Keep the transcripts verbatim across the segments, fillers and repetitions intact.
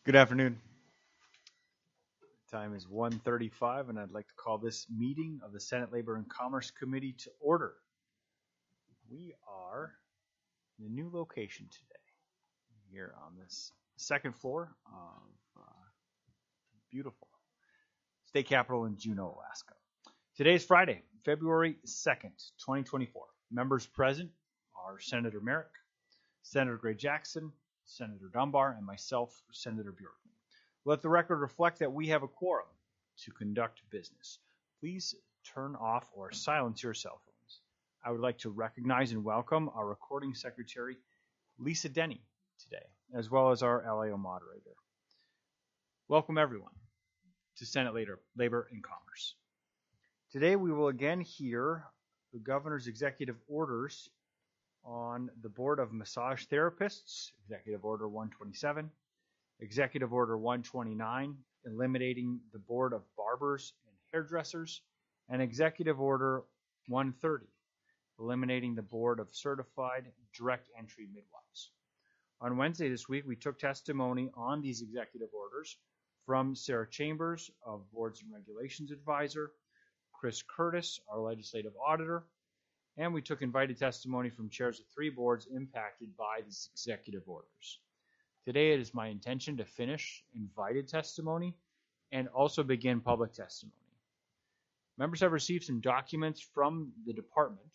Good afternoon. Time is one thirty-five, and I'd like to call this meeting of the Senate Labor and Commerce Committee to order. We are in a new location today, here on this second floor of uh, beautiful state capitol in Juneau, Alaska. Today is Friday, February second, twenty twenty-four. Members present are Senator Merrick, Senator Gray Jackson, Senator Dunbar, and myself, Senator Bjorkman. Let the record reflect that we have a quorum to conduct business. Please turn off or silence your cell phones. I would like to recognize and welcome our recording secretary, Lisa Denny, today, as well as our L A O moderator. Welcome, everyone, to Senate Labor and Commerce. Today, we will again hear the governor's executive orders on the Board of Massage Therapists, Executive Order one twenty-seven, Executive Order one twenty-nine, eliminating the Board of Barbers and Hairdressers, and Executive Order one thirty, eliminating the Board of Certified Direct Entry Midwives. On Wednesday this week, we took testimony on these executive orders from Sarah Chambers, of Boards and Regulations Advisor, Chris Curtis, our Legislative Auditor, and we took invited testimony from chairs of three boards impacted by these executive orders. Today, it is my intention to finish invited testimony and also begin public testimony. Members have received some documents from the department.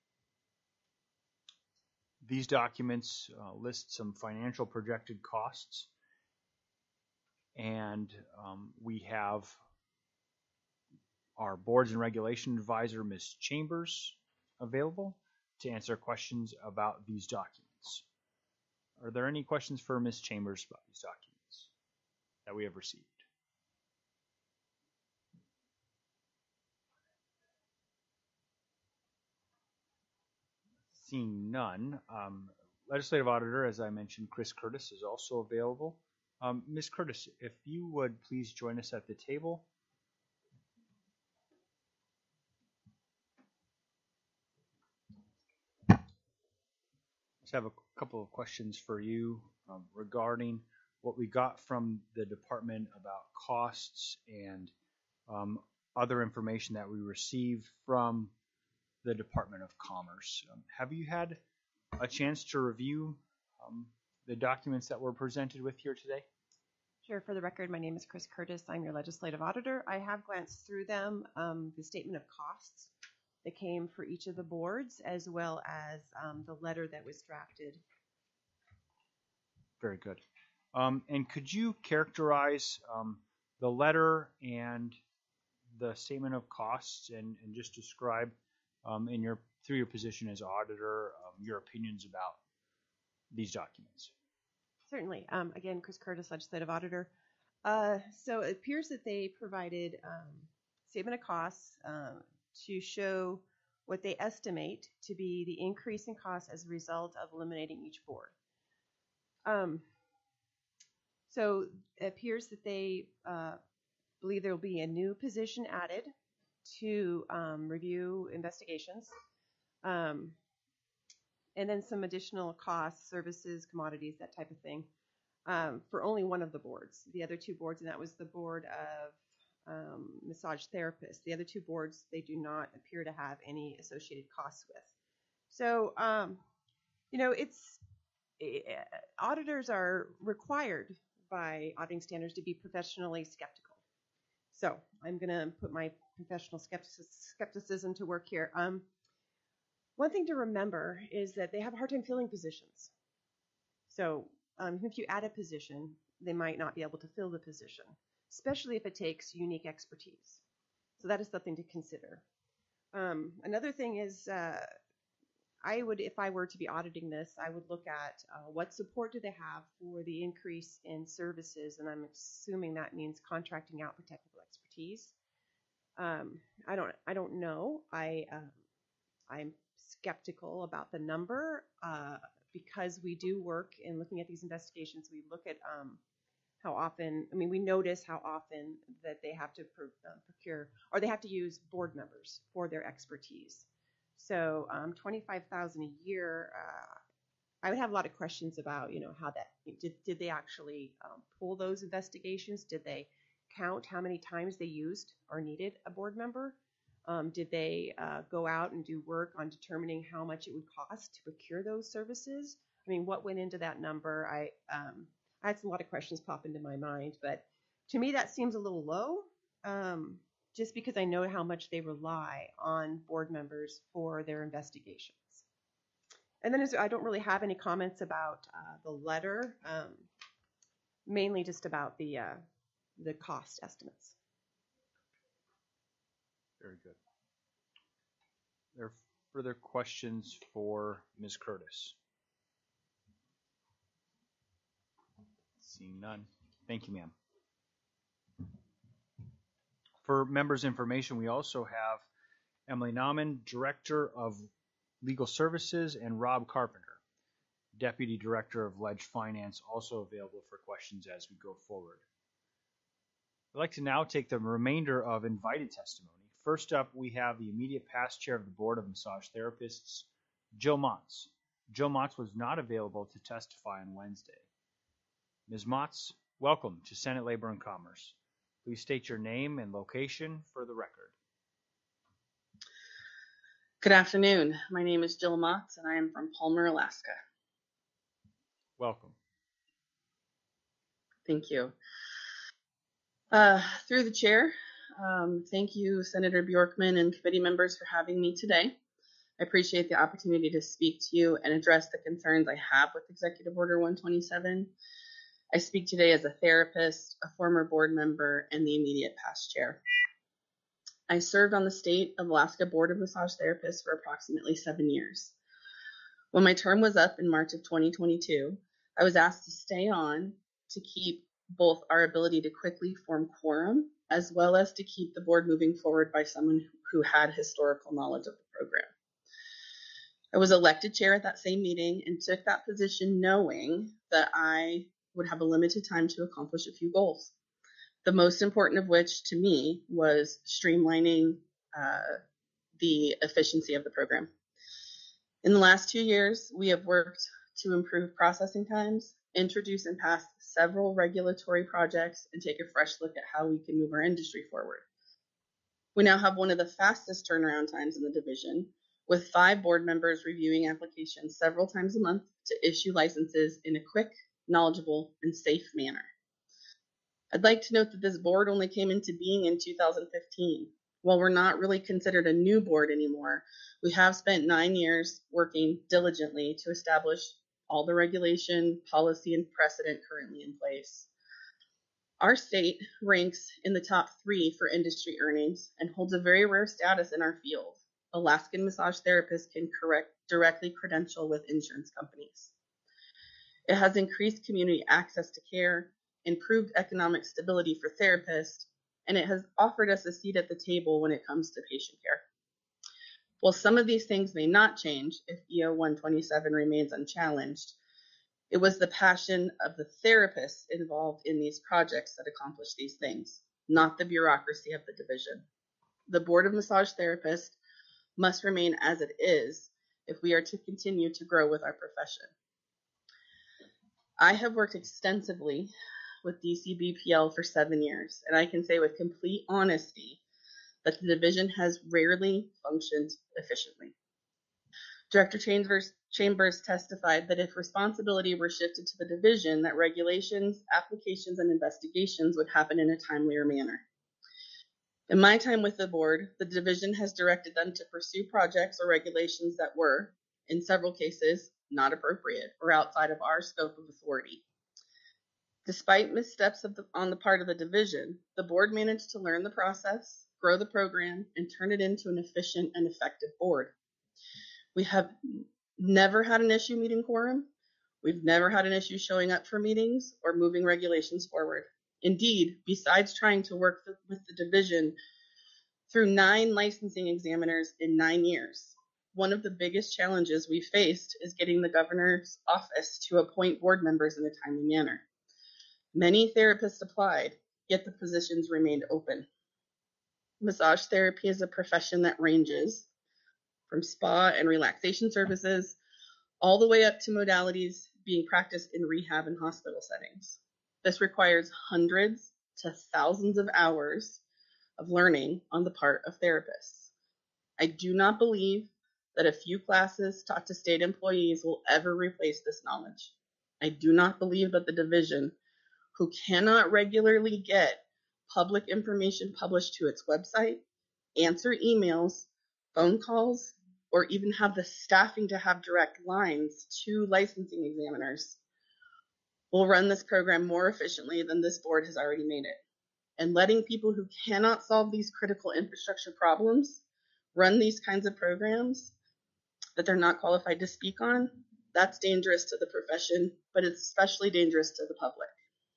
These documents uh, list some financial projected costs, and um, we have our Boards and Regulation Advisor, Miz Chambers, available to answer questions about these documents. Are there any questions for Miz Chambers about these documents that we have received? Seeing none, um, Legislative Auditor, as I mentioned, Chris Curtis is also available. Um, Miz Curtis, if you would please join us at the table. Just have a couple of questions for you um, regarding what we got from the department about costs and um, other information that we received from the Department of Commerce. Um, have you had a chance to review um, the documents that were presented with here today? Sure. For the record, my name is Chris Curtis. I'm your legislative auditor. I have glanced through them, um, the statement of costs that came for each of the boards, as well as um, the letter that was drafted. Very good. Um, and could you characterize um, the letter and the statement of costs and, and just describe um, in your through your position as auditor um, your opinions about these documents? Certainly. Um, again, Chris Curtis, legislative auditor. Uh, so it appears that they provided um, statement of costs um, to show what they estimate to be the increase in costs as a result of eliminating each board. Um, so it appears that they uh, believe there will be a new position added to um, review investigations, um, and then some additional costs, services, commodities, that type of thing, um, for only one of the boards. The other two boards, and that was the board of um, massage therapists. The other two boards, they do not appear to have any associated costs with. So, um, you know, it's uh, auditors are required by auditing standards to be professionally skeptical. So I'm going to put my professional skepticism to work here. Um, one thing to remember is that they have a hard time filling positions. So um, if you add a position, they might not be able to fill the position, especially if it takes unique expertise. So that is something to consider. Um, another thing is uh, I would, if I were to be auditing this, I would look at uh, what support do they have for the increase in services, and I'm assuming that means contracting out for technical expertise. Um, I don't, I don't know. I, uh, I'm skeptical about the number uh, because we do work in looking at these investigations. We look at um, how often. I mean, we notice how often that they have to pro- uh, procure or they have to use board members for their expertise. So um, twenty-five thousand dollars a year, uh, I would have a lot of questions about, you know, how that, did, did they actually um, pull those investigations? Did they count how many times they used or needed a board member? Um, did they uh, go out and do work on determining how much it would cost to procure those services? I mean, what went into that number? I, um, I had a lot of questions pop into my mind, but to me that seems a little low, um, just because I know how much they rely on board members for their investigations. And then I don't really have any comments about uh, the letter, um, mainly just about the uh, the cost estimates. Very good. There are further questions for Miz Curtis? Seeing none. Thank you, ma'am. For members' information, we also have Emily Nauman, Director of Legal Services, and Rob Carpenter, Deputy Director of Ledge Finance, also available for questions as we go forward. I'd like to now take the remainder of invited testimony. First up, we have the immediate past chair of the Board of Massage Therapists, Jill Motz. Jill Motz was not available to testify on Wednesday. Miz Motz, welcome to Senate Labor and Commerce. Please state your name and location for the record. Good afternoon. My name is Jill Motz, and I am from Palmer, Alaska. Welcome. Thank you. Uh, through the chair, um, thank you, Senator Bjorkman and committee members for having me today. I appreciate the opportunity to speak to you and address the concerns I have with Executive Order one twenty-seven. I speak today as a therapist, a former board member, and the immediate past chair. I served on the State of Alaska Board of Massage Therapists for approximately seven years. When my term was up in March of twenty twenty-two, I was asked to stay on to keep both our ability to quickly form quorum, as well as to keep the board moving forward by someone who had historical knowledge of the program. I was elected chair at that same meeting and took that position knowing that I would have a limited time to accomplish a few goals. The most important of which to me was streamlining uh, the efficiency of the program. In the last two years, we have worked to improve processing times, introduce and pass several regulatory projects, and take a fresh look at how we can move our industry forward. We now have one of the fastest turnaround times in the division, with five board members reviewing applications several times a month to issue licenses in a quick, knowledgeable, and safe manner. I'd like to note that this board only came into being in two thousand fifteen. While we're not really considered a new board anymore, we have spent nine years working diligently to establish all the regulation, policy, and precedent currently in place. Our state ranks in the top three for industry earnings and holds a very rare status in our field. Alaskan massage therapists can correct, directly credential with insurance companies. It has increased community access to care, improved economic stability for therapists, and it has offered us a seat at the table when it comes to patient care. While some of these things may not change if E O one twenty-seven remains unchallenged, it was the passion of the therapists involved in these projects that accomplished these things, not the bureaucracy of the division. The Board of Massage Therapists must remain as it is if we are to continue to grow with our profession. I have worked extensively with D C B P L for seven years, and I can say with complete honesty that the division has rarely functioned efficiently. Director Chambers, Chambers testified that if responsibility were shifted to the division, that regulations, applications, and investigations would happen in a timelier manner. In my time with the board, the division has directed them to pursue projects or regulations that were, in several cases, not appropriate or outside of our scope of authority. Despite missteps of the, on the part of the division, the board managed to learn the process, grow the program, and turn it into an efficient and effective board. We have never had an issue meeting quorum. We've never had an issue showing up for meetings or moving regulations forward. Indeed, besides trying to work with the division through nine licensing examiners in nine years, one of the biggest challenges we faced is getting the governor's office to appoint board members in a timely manner. Many therapists applied, yet the positions remained open. Massage therapy is a profession that ranges from spa and relaxation services all the way up to modalities being practiced in rehab and hospital settings. This requires hundreds to thousands of hours of learning on the part of therapists. I do not believe that a few classes taught to state employees will ever replace this knowledge. I do not believe that the division, who cannot regularly get public information published to its website, answer emails, phone calls, or even have the staffing to have direct lines to licensing examiners, will run this program more efficiently than this board has already made it. And letting people who cannot solve these critical infrastructure problems run these kinds of programs that they're not qualified to speak on, that's dangerous to the profession, but it's especially dangerous to the public.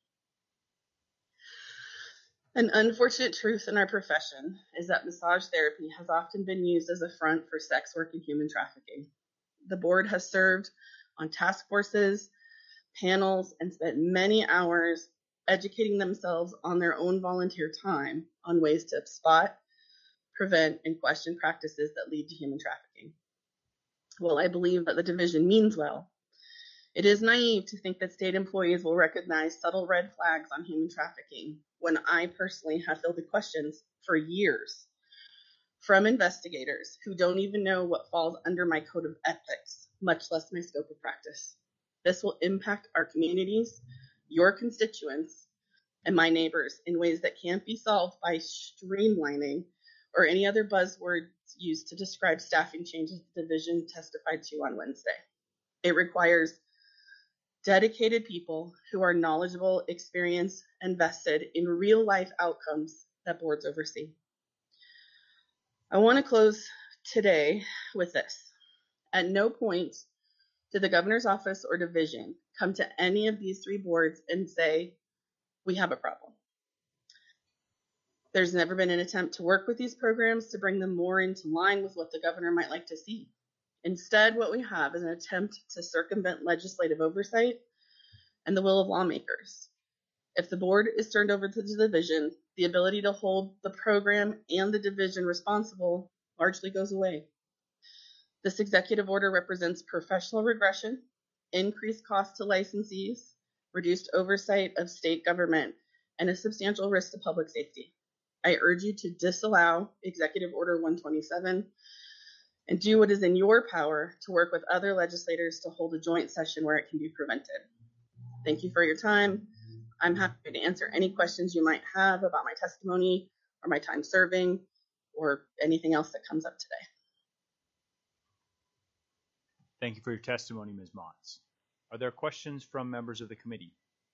An unfortunate truth in our profession is that massage therapy has often been used as a front for sex work and human trafficking. The board has served on task forces, panels, and spent many hours educating themselves on their own volunteer time on ways to spot, prevent, and question practices that lead to human trafficking. While I believe that the division means well, it is naive to think that state employees will recognize subtle red flags on human trafficking when I personally have fielded questions for years from investigators who don't even know what falls under my code of ethics, much less my scope of practice. This will impact our communities, your constituents, and my neighbors in ways that can't be solved by streamlining or any other buzzwords used to describe staffing changes the division testified to on Wednesday. It requires dedicated people who are knowledgeable, experienced, and vested in real-life outcomes that boards oversee. I want to close today with this. At no point did the governor's office or division come to any of these three boards and say, we have a problem. There's never been an attempt to work with these programs to bring them more into line with what the governor might like to see. Instead, what we have is an attempt to circumvent legislative oversight and the will of lawmakers. If the board is turned over to the division, the ability to hold the program and the division responsible largely goes away. This executive order represents professional regression, increased costs to licensees, reduced oversight of state government, and a substantial risk to public safety. I urge you to disallow Executive Order one twenty-seven and do what is in your power to work with other legislators to hold a joint session where it can be prevented. Thank you for your time. I'm happy to answer any questions you might have about my testimony or my time serving or anything else that comes up today. Thank you for your testimony, Miz Motz. Are there questions from members of the committee?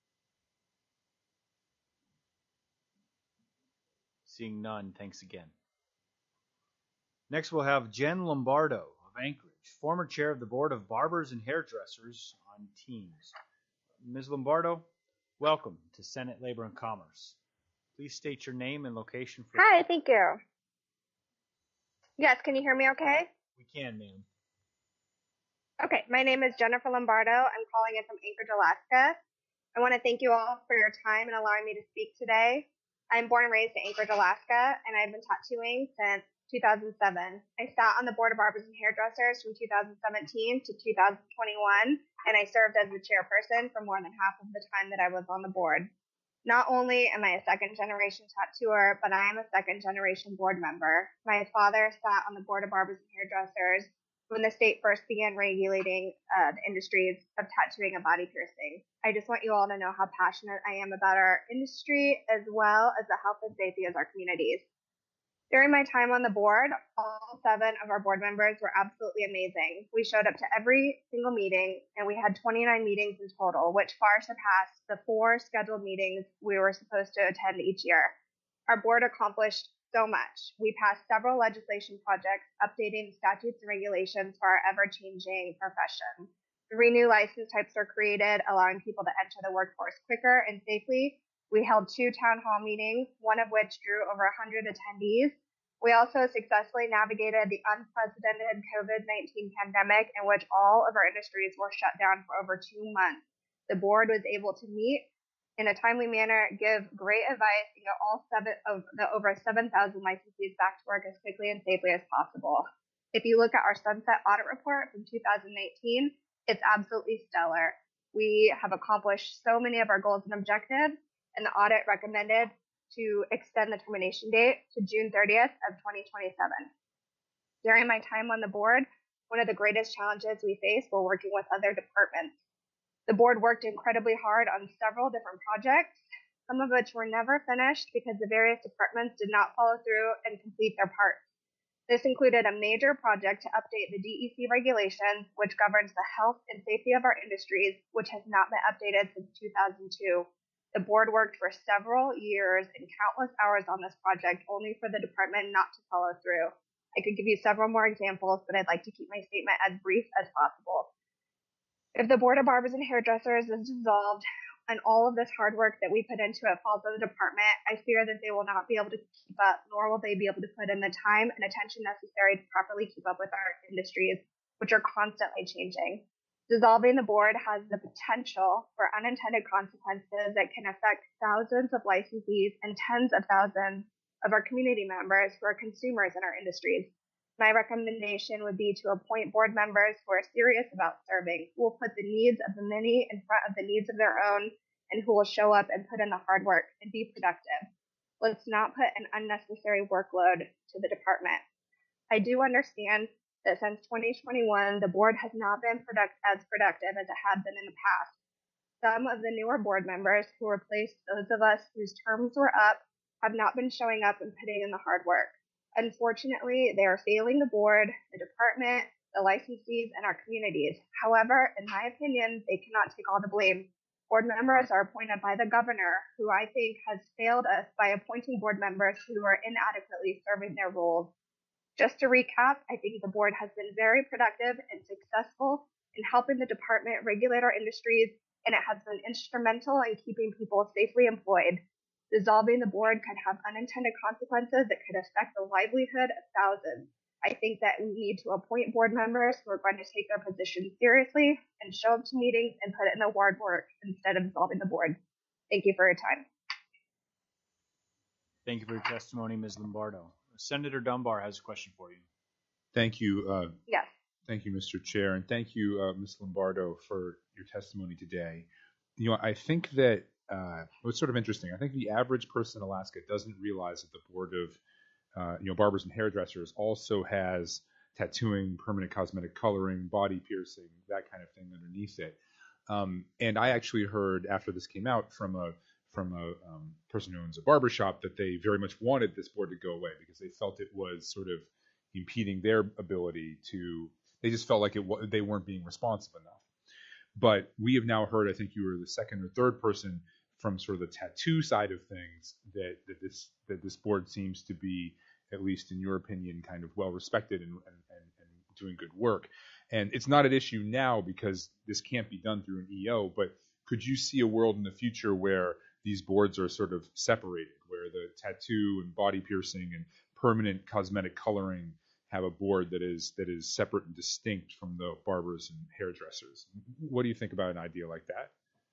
Seeing none, thanks again. Next, we'll have Jen Lombardo of Anchorage, former chair of the Board of Barbers and Hairdressers on Teams. Miz Lombardo, welcome to Senate Labor and Commerce. Please state your name and location. For Hi, thank you. Yes, can you hear me okay? We can, ma'am. Okay, my name is Jennifer Lombardo. I'm calling in from Anchorage, Alaska. I want to thank you all for your time and allowing me to speak today. I'm born and raised in Anchorage, Alaska, and I've been tattooing since two thousand seven. I sat on the Board of Barbers and Hairdressers from two thousand seventeen to two thousand twenty-one, and I served as the chairperson for more than half of the time that I was on the board. Not only am I a second-generation tattooer, but I am a second-generation board member. My father sat on the Board of Barbers and Hairdressers when the state first began regulating uh, the industries of tattooing and body piercing. I just want you all to know how passionate I am about our industry as well as the health and safety of our communities. During my time on the board, all seven of our board members were absolutely amazing. We showed up to every single meeting, and we had twenty-nine meetings in total, which far surpassed the four scheduled meetings we were supposed to attend each year. Our board accomplished so much. We passed several legislation projects updating statutes and regulations for our ever-changing profession. Three new license types were created, allowing people to enter the workforce quicker and safely. We held two town hall meetings, one of which drew over one hundred attendees. We also successfully navigated the unprecedented COVID nineteen pandemic in which all of our industries were shut down for over two months. The board was able to meet in a timely manner, give great advice, and get all seven of the over seven thousand licensees back to work as quickly and safely as possible. If you look at our sunset audit report from two thousand eighteen, It's absolutely stellar. We have accomplished so many of our goals and objectives, and the audit recommended to extend the termination date to June thirtieth of twenty twenty-seven. During my time on the board, one of the greatest challenges we faced were working with other departments. The board worked incredibly hard on several different projects, some of which were never finished because the various departments did not follow through and complete their parts. This included a major project to update the D E C regulations, which governs the health and safety of our industries, which has not been updated since two thousand two. The board worked for several years and countless hours on this project only for the department not to follow through. I could give you several more examples, but I'd like to keep my statement as brief as possible. If the Board of Barbers and Hairdressers is dissolved and all of this hard work that we put into it falls on the department, I fear that they will not be able to keep up, nor will they be able to put in the time and attention necessary to properly keep up with our industries, which are constantly changing. Dissolving the board has the potential for unintended consequences that can affect thousands of licensees and tens of thousands of our community members who are consumers in our industries. My recommendation would be to appoint board members who are serious about serving, who will put the needs of the many in front of the needs of their own, and who will show up and put in the hard work and be productive. Let's not put an unnecessary workload to the department. I do understand that since twenty twenty-one, the board has not been product- as productive as it had been in the past. Some of the newer board members who replaced those of us whose terms were up have not been showing up and putting in the hard work. Unfortunately, they are failing the board, the department, the licensees, and our communities. However, in my opinion, they cannot take all the blame. Board members are appointed by the governor, who I think has failed us by appointing board members who are inadequately serving their roles. Just to recap, I think the board has been very productive and successful in helping the department regulate our industries, and it has been instrumental in keeping people safely employed. Dissolving the board could have unintended consequences that could affect the livelihood of thousands. I think that we need to appoint board members who are going to take their position seriously and show up to meetings and put in the hard work instead of dissolving the board. Thank you for your time. Thank you for your testimony, Miz Lombardo. Senator Dunbar has a question for you. Thank you. Uh, yes. Thank you, Mister Chair, and thank you, uh, Miz Lombardo, for your testimony today. You know, I think that uh, what's sort of interesting, I think the average person in Alaska doesn't realize that the Board of, uh, you know, Barbers and Hairdressers also has tattooing, permanent cosmetic coloring, body piercing, that kind of thing underneath it. Um, and I actually heard after this came out from a from a um, person who owns a barbershop that they very much wanted this board to go away because they felt it was sort of impeding their ability to, they just felt like it they weren't being responsive enough. But we have now heard, I think you were the second or third person from sort of the tattoo side of things, that, that this that this board seems to be, at least in your opinion, kind of well respected and, and, and, and doing good work. And it's not an issue now because this can't be done through an E O, but could you see a world in the future where these boards are sort of separated, where the tattoo and body piercing and permanent cosmetic coloring have a board that is that is separate and distinct from the barbers and hairdressers? What do you think about an idea like that?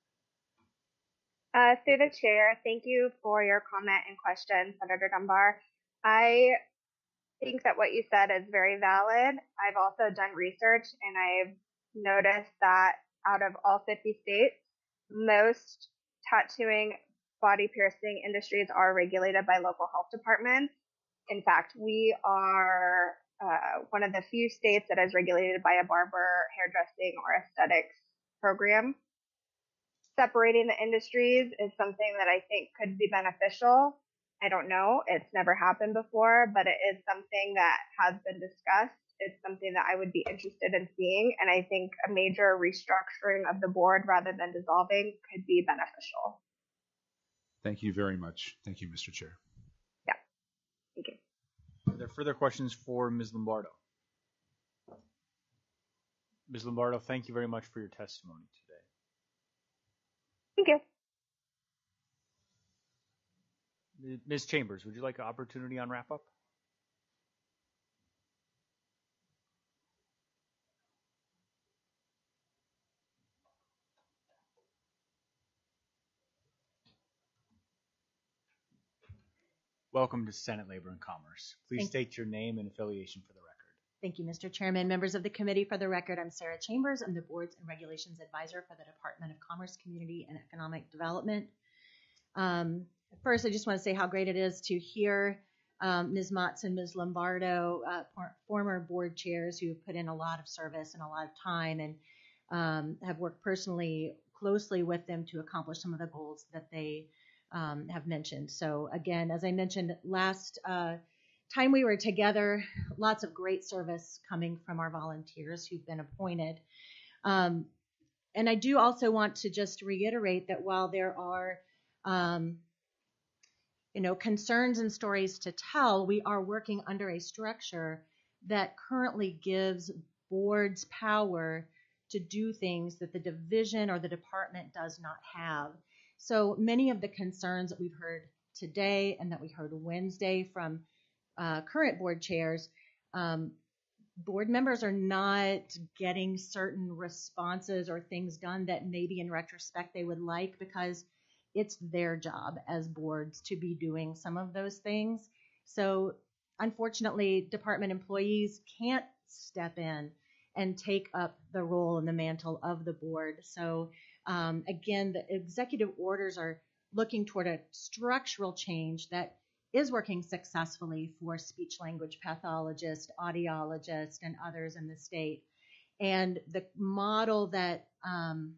Uh, through the chair, thank you for your comment and question, Senator Dunbar. I think that what you said is very valid. I've also done research, and I've noticed that out of all fifty states, most tattooing, body piercing industries are regulated by local health departments. In fact, we are uh, one of the few states that is regulated by a barber, hairdressing, or aesthetics program. Separating the industries is something that I think could be beneficial. I don't know. It's never happened before, but it is something that has been discussed. It's something that I would be interested in seeing, and I think a major restructuring of the board rather than dissolving could be beneficial. Thank you very much. Thank you, Mister Chair. Yeah. Thank you. Are there further questions for Miz Lombardo? Miz Lombardo, thank you very much for your testimony today. Thank you. Miz Chambers, would you like an opportunity on wrap-up? Welcome to Senate Labor and Commerce. Please Thank state your name and affiliation for the record. Thank you, Mister Chairman. Members of the committee, for the record, I'm Sarah Chambers. I'm the Boards and Regulations Advisor for the Department of Commerce, Community, and Economic Development. Um, first, I just want to say how great it is to hear um, Miz Motz and Miz Lombardo, uh, for, former board chairs who have put in a lot of service and a lot of time and um, have worked personally closely with them to accomplish some of the goals that they um, have mentioned. So again, as I mentioned last uh, time we were together, lots of great service coming from our volunteers who've been appointed. Um, and I do also want to just reiterate that while there are, um, you know, concerns and stories to tell, we are working under a structure that currently gives boards power to do things that the division or the department does not have. So many of the concerns that we've heard today and that we heard Wednesday from Uh, current board chairs, um, board members are not getting certain responses or things done that maybe in retrospect they would like, because it's their job as boards to be doing some of those things. So unfortunately, department employees can't step in and take up the role and the mantle of the board. So um, again, the executive orders are looking toward a structural change that is working successfully for speech language pathologists, audiologists, and others in the state. And the model that um,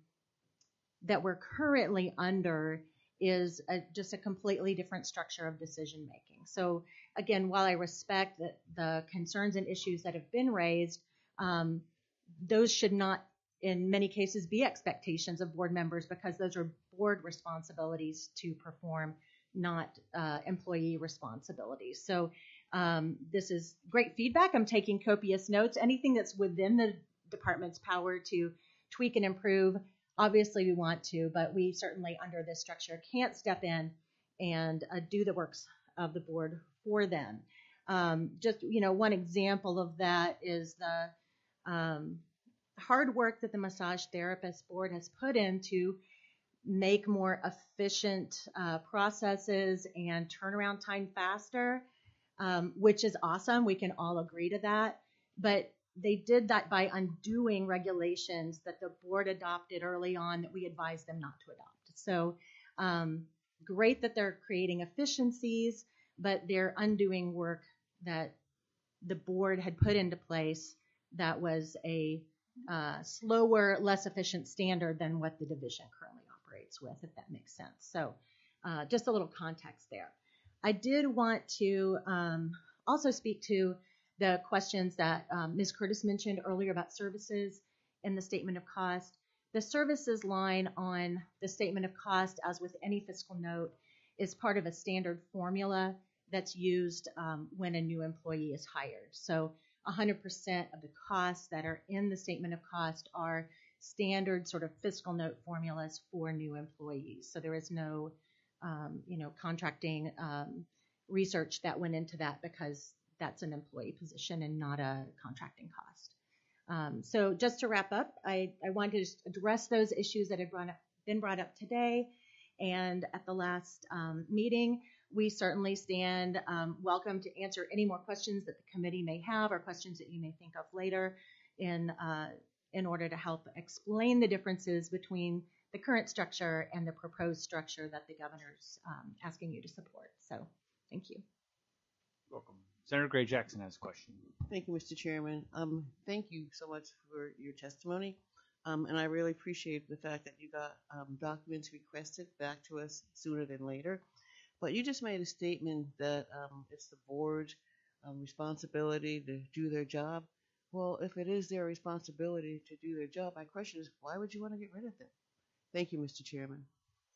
that we're currently under is a, just a completely different structure of decision making. So again, while I respect the, the concerns and issues that have been raised, um, those should not, in many cases, be expectations of board members, because those are board responsibilities to perform, not uh, employee responsibilities. So um, this is great feedback. I'm taking copious notes. Anything that's within the department's power to tweak and improve, obviously we want to, but we certainly under this structure can't step in and uh, do the works of the board for them. Um, just, you know, one example of that is the um, hard work that the Massage Therapist Board has put into make more efficient uh, processes and turnaround time faster, um, which is awesome. We can all agree to that. But they did that by undoing regulations that the board adopted early on that we advised them not to adopt. So um, great that they're creating efficiencies, but they're undoing work that the board had put into place that was a uh, slower, less efficient standard than what the division currently operates with, if that makes sense. So uh, just a little context there. I did want to um, also speak to the questions that um, Miz Curtis mentioned earlier about services in the statement of cost. The services line on the statement of cost, as with any fiscal note, is part of a standard formula that's used um, when a new employee is hired. So one hundred percent of the costs that are in the statement of cost are standard sort of fiscal note formulas for new employees. So there is no, um, you know, contracting um, research that went into that, because that's an employee position and not a contracting cost. Um, so just to wrap up, I, I wanted to just address those issues that have brought up, been brought up today and at the last um, meeting. We certainly stand um, welcome to answer any more questions that the committee may have, or questions that you may think of later in uh, in order to help explain the differences between the current structure and the proposed structure that the governor's um, asking you to support. So thank you. Welcome. Senator Gray Jackson has a question. Thank you, Mister Chairman. Um, thank you so much for your testimony. Um, and I really appreciate the fact that you got um, documents requested back to us sooner than later. But you just made a statement that um, it's the board's um, responsibility to do their job. Well, if it is their responsibility to do their job, my question is, why would you want to get rid of them? Thank you, Mister Chairman.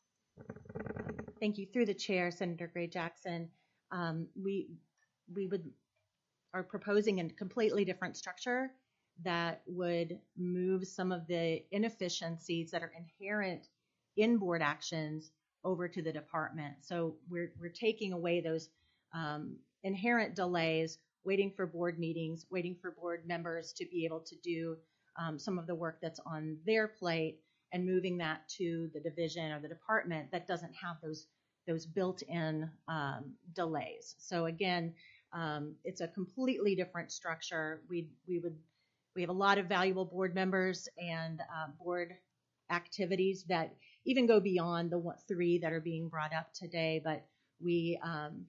Thank you. Through the chair, Senator Gray Jackson, um, we we would are proposing a completely different structure that would move some of the inefficiencies that are inherent in board actions over to the department. So we're we're taking away those um, inherent delays, waiting for board meetings, waiting for board members to be able to do um, some of the work that's on their plate, and moving that to the division or the department that doesn't have those those built-in um, delays. So again, Um, it's a completely different structure. We we would we have a lot of valuable board members and uh, board activities that even go beyond the one, three that are being brought up today. But we, um,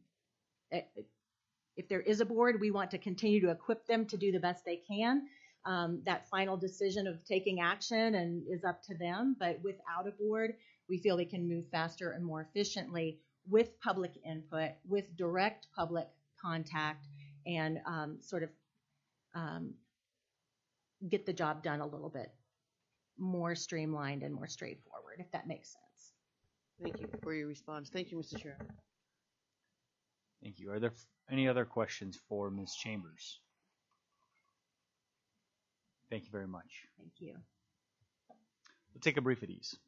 if there is a board, we want to continue to equip them to do the best they can. Um, that final decision of taking action and is up to them. But without a board, we feel they can move faster and more efficiently with public input, with direct public contact, and um, sort of um, get the job done a little bit more streamlined and more straightforward, if that makes sense. Thank you for your response. Thank you, Mister Chairman. Thank you. Are there any other questions for Miz Chambers? Thank you very much. Thank you. We'll take a brief at ease.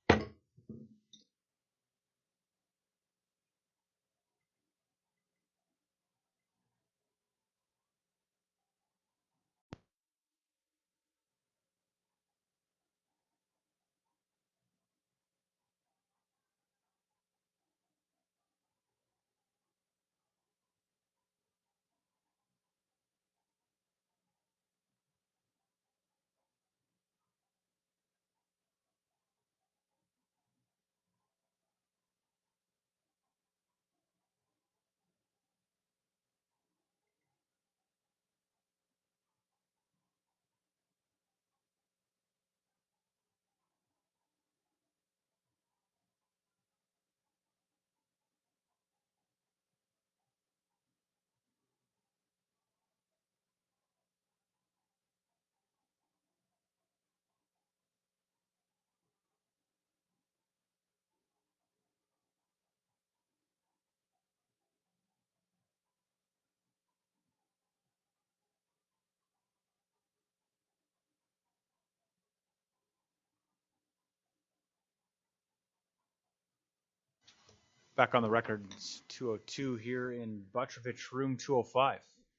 Back on the record, it's two oh two here in Butrovich, room two oh five.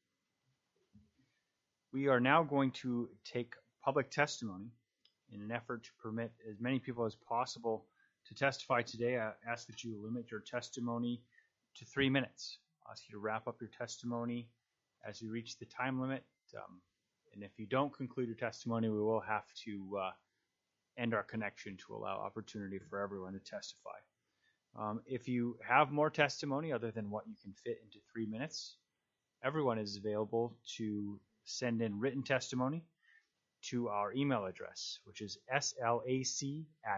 We are now going to take public testimony in an effort to permit as many people as possible to testify today. I ask that you limit your testimony to three minutes. I ask you to wrap up your testimony as we reach the time limit. Um, and if you don't conclude your testimony, we will have to uh, end our connection to allow opportunity for everyone to testify. Um, if you have more testimony other than what you can fit into three minutes, everyone is available to send in written testimony to our email address, which is slac at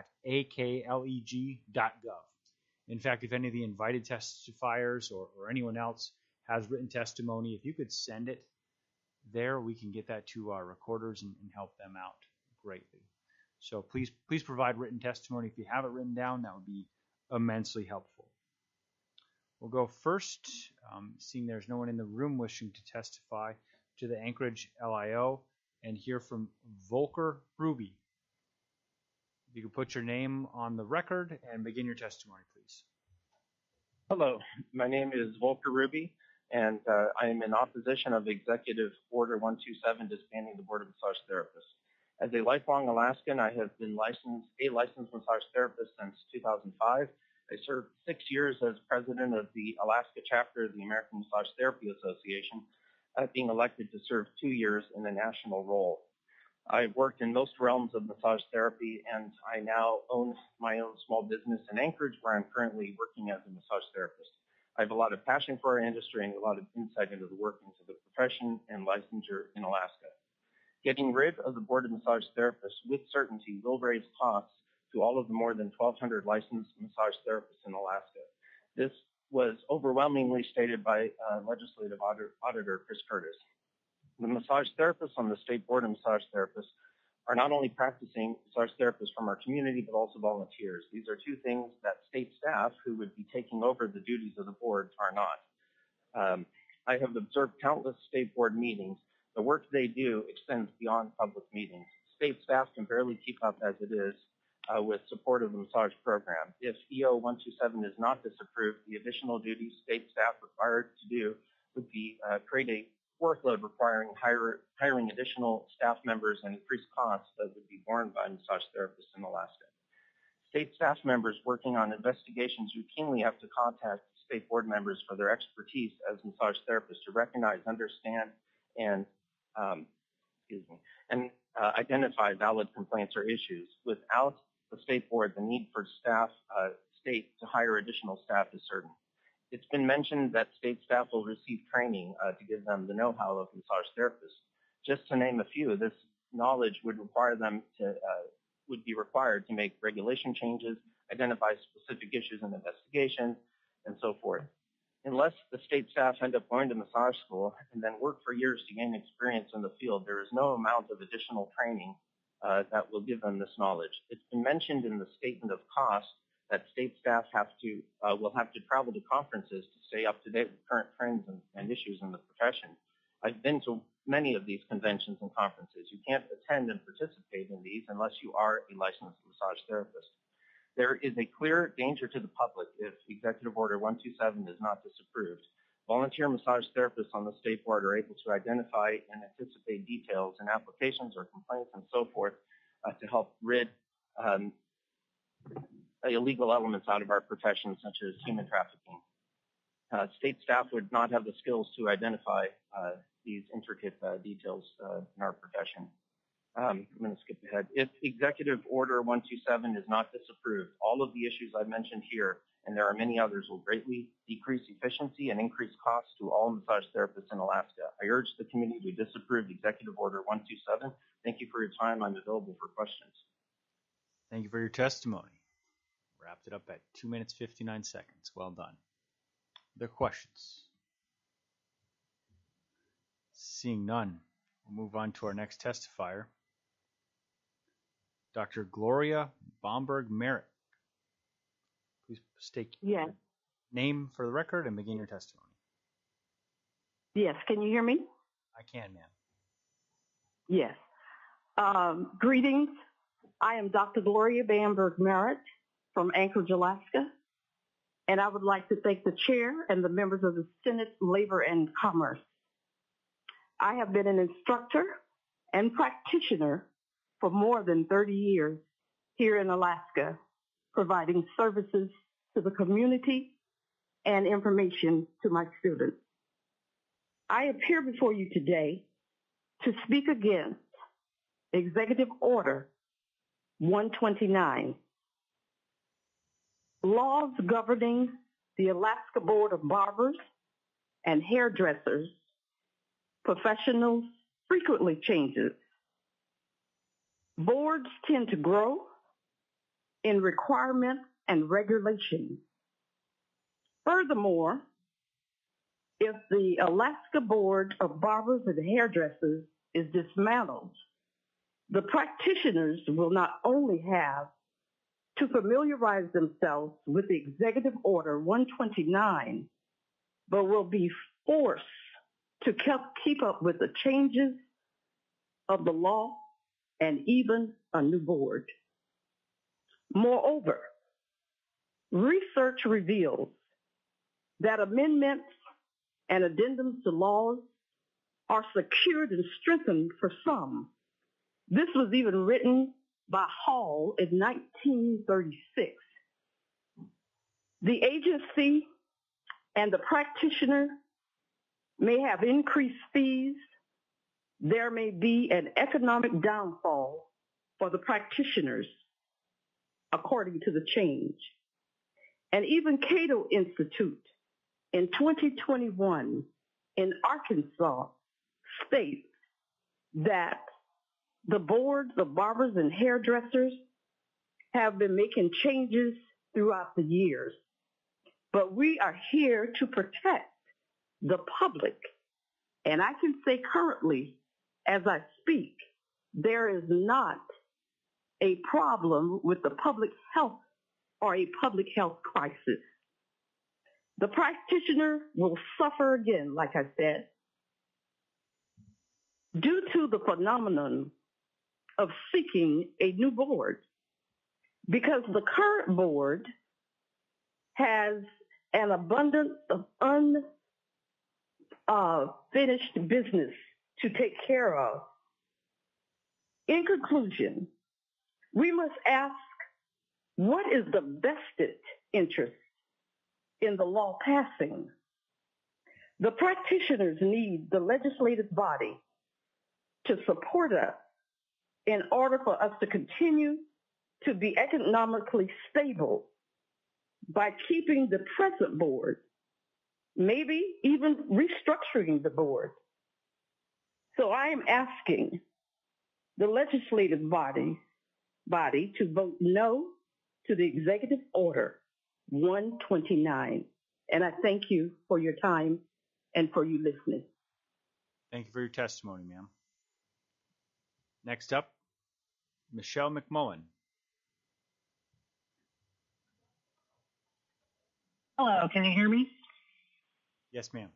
akleg dot gov. In fact, if any of the invited testifiers or, or anyone else has written testimony, if you could send it there, we can get that to our recorders and, and help them out greatly. So please, please provide written testimony. If you have it written down, that would be immensely helpful. We'll go first, um, seeing there's no one in the room wishing to testify, to the Anchorage L I O and hear from Volker Ruby. If you could put your name on the record and begin your testimony, please. Hello, my name is Volker Ruby, and uh, I am in opposition of Executive Order one two seven disbanding the Board of Massage Therapists. As a lifelong Alaskan, I have been licensed a licensed massage therapist since two thousand five. I served six years as president of the Alaska chapter of the American Massage Therapy Association, uh, being elected to serve two years in a national role. I've worked in most realms of massage therapy, and I now own my own small business in Anchorage, where I'm currently working as a massage therapist. I have a lot of passion for our industry and a lot of insight into the workings of the profession and licensure in Alaska. Getting rid of the Board of Massage Therapists with certainty will raise costs to all of the more than twelve hundred licensed massage therapists in Alaska. This was overwhelmingly stated by uh, Legislative Auditor, Auditor Chris Curtis. The massage therapists on the State Board of Massage Therapists are not only practicing massage therapists from our community, but also volunteers. These are two things that state staff who would be taking over the duties of the board are not. Um, I have observed countless state board meetings. The work they do extends beyond public meetings. State staff can barely keep up as it is uh, with support of the massage program. If E O one two seven is not disapproved, the additional duties state staff required to do would be uh, create a workload requiring hire, hiring additional staff members and increased costs that would be borne by massage therapists in Alaska. State staff members working on investigations routinely have to contact state board members for their expertise as massage therapists to recognize, understand, and um, excuse me, and uh, identify valid complaints or issues. Without the state board, the need for staff uh, state to hire additional staff is certain. It's been mentioned that state staff will receive training uh, to give them the know-how of massage therapists. Just to name a few, this knowledge would require them to uh, would be required to make regulation changes, identify specific issues and investigations, and so forth. Unless the state staff end up going to massage school and then work for years to gain experience in the field, there is no amount of additional training uh, that will give them this knowledge. It's been mentioned in the statement of cost that state staff have to uh, will have to travel to conferences to stay up to date with current trends and, and issues in the profession. I've been to many of these conventions and conferences. You can't attend and participate in these unless you are a licensed massage therapist. There is a clear danger to the public if Executive Order one two seven is not disapproved. Volunteer massage therapists on the state board are able to identify and anticipate details in applications or complaints and so forth uh, to help rid um, illegal elements out of our profession, such as human trafficking. Uh, state staff would not have the skills to identify uh, these intricate uh, details uh, in our profession. Um, I'm going to skip ahead. If Executive Order one two seven is not disapproved, all of the issues I mentioned here, and there are many others, will greatly decrease efficiency and increase costs to all massage therapists in Alaska. I urge the committee to disapprove Executive Order one two seven. Thank you for your time. I'm available for questions. Thank you for your testimony. Wrapped it up at two minutes, fifty-nine seconds. Well done. Other questions? Seeing none, we'll move on to our next testifier, Doctor Gloria Bomberg Merritt. Please state Yes. your name for the record and begin your testimony. Yes. Can you hear me? I can, ma'am. Yes. Um, greetings. I am Doctor Gloria Bamberg Merritt from Anchorage, Alaska, and I would like to thank the chair and the members of the Senate Labor and Commerce. I have been an instructor and practitioner for more than thirty years here in Alaska, providing services to the community and information to my students. I appear before you today to speak against Executive Order one twenty-nine, laws governing the Alaska Board of Barbers and Hairdressers Professionals frequently changes. Boards tend to grow in requirement and regulation. Furthermore, if the Alaska Board of Barbers and Hairdressers is dismantled, the practitioners will not only have to familiarize themselves with the Executive Order one twenty-nine, but will be forced to keep up with the changes of the law and even a new board. Moreover, research reveals that amendments and addendums to laws are secured and strengthened for some. This was even written by Hall in nineteen thirty-six. The agency and the practitioner may have increased fees. There may be an economic downfall for the practitioners, according to the change. And even Cato Institute in twenty twenty-one in Arkansas states that the boards of barbers and hairdressers have been making changes throughout the years. But we are here to protect the public. And I can say currently, as I speak, there is not a problem with the public health or a public health crisis. The practitioner will suffer again, like I said, due to the phenomenon of seeking a new board, because the current board has an abundance of unfinished uh, business to take care of. In conclusion, we must ask What is the vested interest in the law passing? The practitioners need the legislative body to support us in order for us to continue to be economically stable by keeping the present board, maybe even restructuring the board. So I am asking the legislative body, body to vote no to the executive order one twenty-nine. And I thank you for your time and for you listening. Thank you for your testimony, ma'am. Next up, Michelle McMullen. Hello, can you hear me? Yes, ma'am.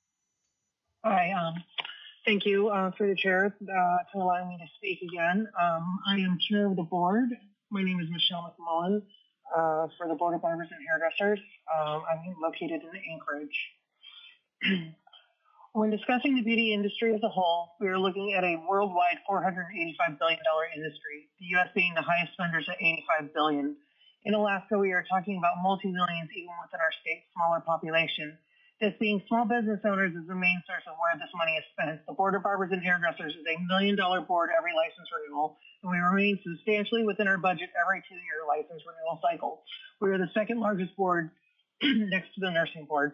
Hi, um, thank you uh, through the chair uh, to allow me to speak again. Um, I am chair of the board. My name is Michelle McMullen uh, for the Board of Barbers and Hairdressers. Um, I'm located in Anchorage. When discussing the beauty industry as a whole, we are looking at a worldwide four hundred eighty-five billion dollars industry, the U S being the highest spenders at eighty-five billion dollars. In Alaska, we are talking about multi-millions even within our state's smaller population. This being small business owners is the main source of where this money is spent. The Board of Barbers and Hairdressers is a million dollar board every license renewal, and we remain substantially within our budget every two year license renewal cycle. We are the second largest board next to the nursing board.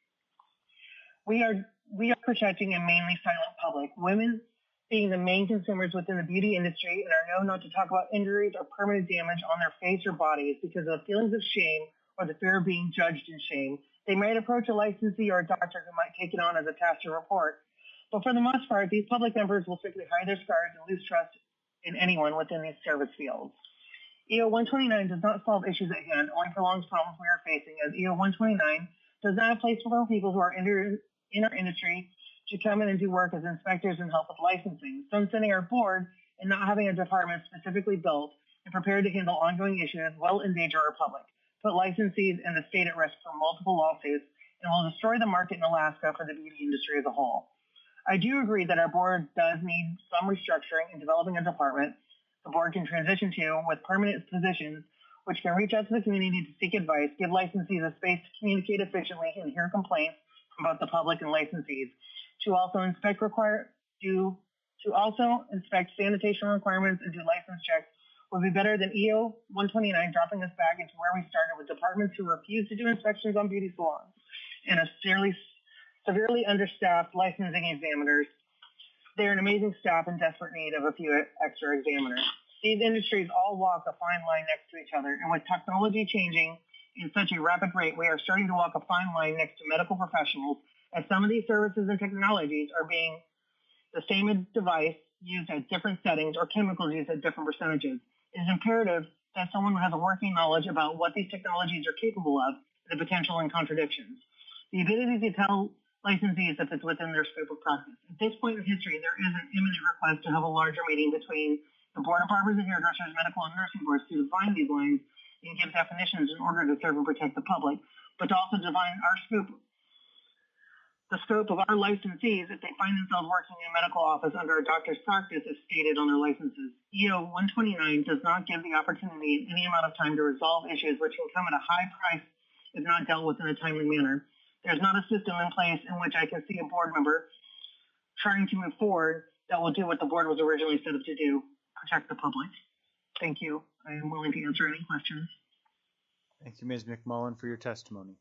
We are we are protecting a mainly silent public, women being the main consumers within the beauty industry and are known not to talk about injuries or permanent damage on their face or bodies because of feelings of shame or the fear of being judged in shame. They might approach a licensee or a doctor who might take it on as a task to report. But for the most part, these public members will simply hide their scars and lose trust in anyone within these service fields. E O one twenty-nine does not solve issues at hand, only prolongs problems we are facing, as E O one twenty-nine does not have place for people who are in, in our industry to come in and do work as inspectors and help with licensing. Sunsetting our board and not having a department specifically built and prepared to handle ongoing issues will endanger our public, put licensees and the state at risk for multiple lawsuits, and will destroy the market in Alaska for the beauty industry as a whole. I do agree that our board does need some restructuring and developing a department the board can transition to with permanent positions which can reach out to the community to seek advice, give licensees a space to communicate efficiently and hear complaints from both the public and licensees, to also inspect require do to also inspect sanitation requirements and do license checks would be better than E O one twenty-nine dropping us back into where we started with departments who refuse to do inspections on beauty salons and a severely severely understaffed licensing examiners. They are an amazing staff in desperate need of a few extra examiners. These industries all walk a fine line next to each other, and with technology changing in such a rapid rate, we are starting to walk a fine line next to medical professionals, as some of these services and technologies are being the same device used at different settings or chemicals used at different percentages. It is imperative that someone has a working knowledge about what these technologies are capable of, the potential and contradictions. The ability to tell licensees if it's within their scope of practice. At this point in history, there is an imminent request to have a larger meeting between the Board of Barbers and Hairdressers, medical and nursing boards to define these lines and give definitions in order to serve and protect the public, but to also define our scope, the scope of our licensees if they find themselves working in a medical office under a doctor's practice as stated on their licenses. E O one twenty-nine does not give the opportunity in any amount of time to resolve issues which can come at a high price if not dealt with in a timely manner. There's not a system in place in which I can see a board member trying to move forward that will do what the board was originally set up to do, protect the public. Thank you. I am willing to answer any questions. Thank you, Miz McMullen, for your testimony.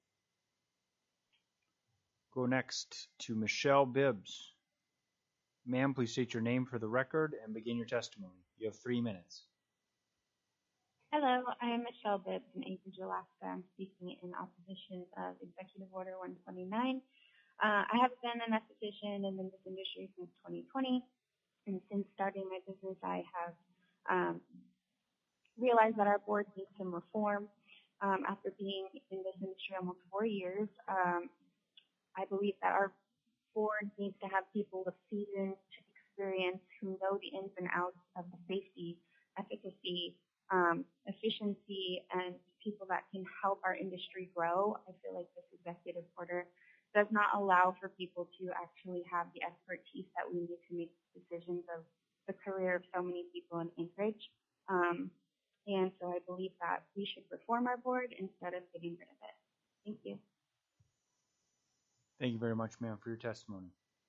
Go next to Michelle Bibbs. Ma'am, please state your name for the record and begin your testimony. You have three minutes. Hello, I am Michelle Bibbs in Anchorage, Alaska. I'm speaking in opposition of Executive Order one twenty-nine. Uh, I have been an esthetician in this industry since twenty twenty, and since starting my business, I have um, realized that our board needs some reform. Um, after being in this industry almost four years, um, I believe that our board needs to have people with seasoned experience who know the ins and outs of the safety, efficacy, um, efficiency, and people that can help our industry grow. I feel like this executive order does not allow for people to actually have the expertise that we need to make decisions of the career of so many people in Anchorage. Um, And so I believe that we should reform our board instead of getting rid of it. Thank you. Thank you very much, ma'am, for your testimony.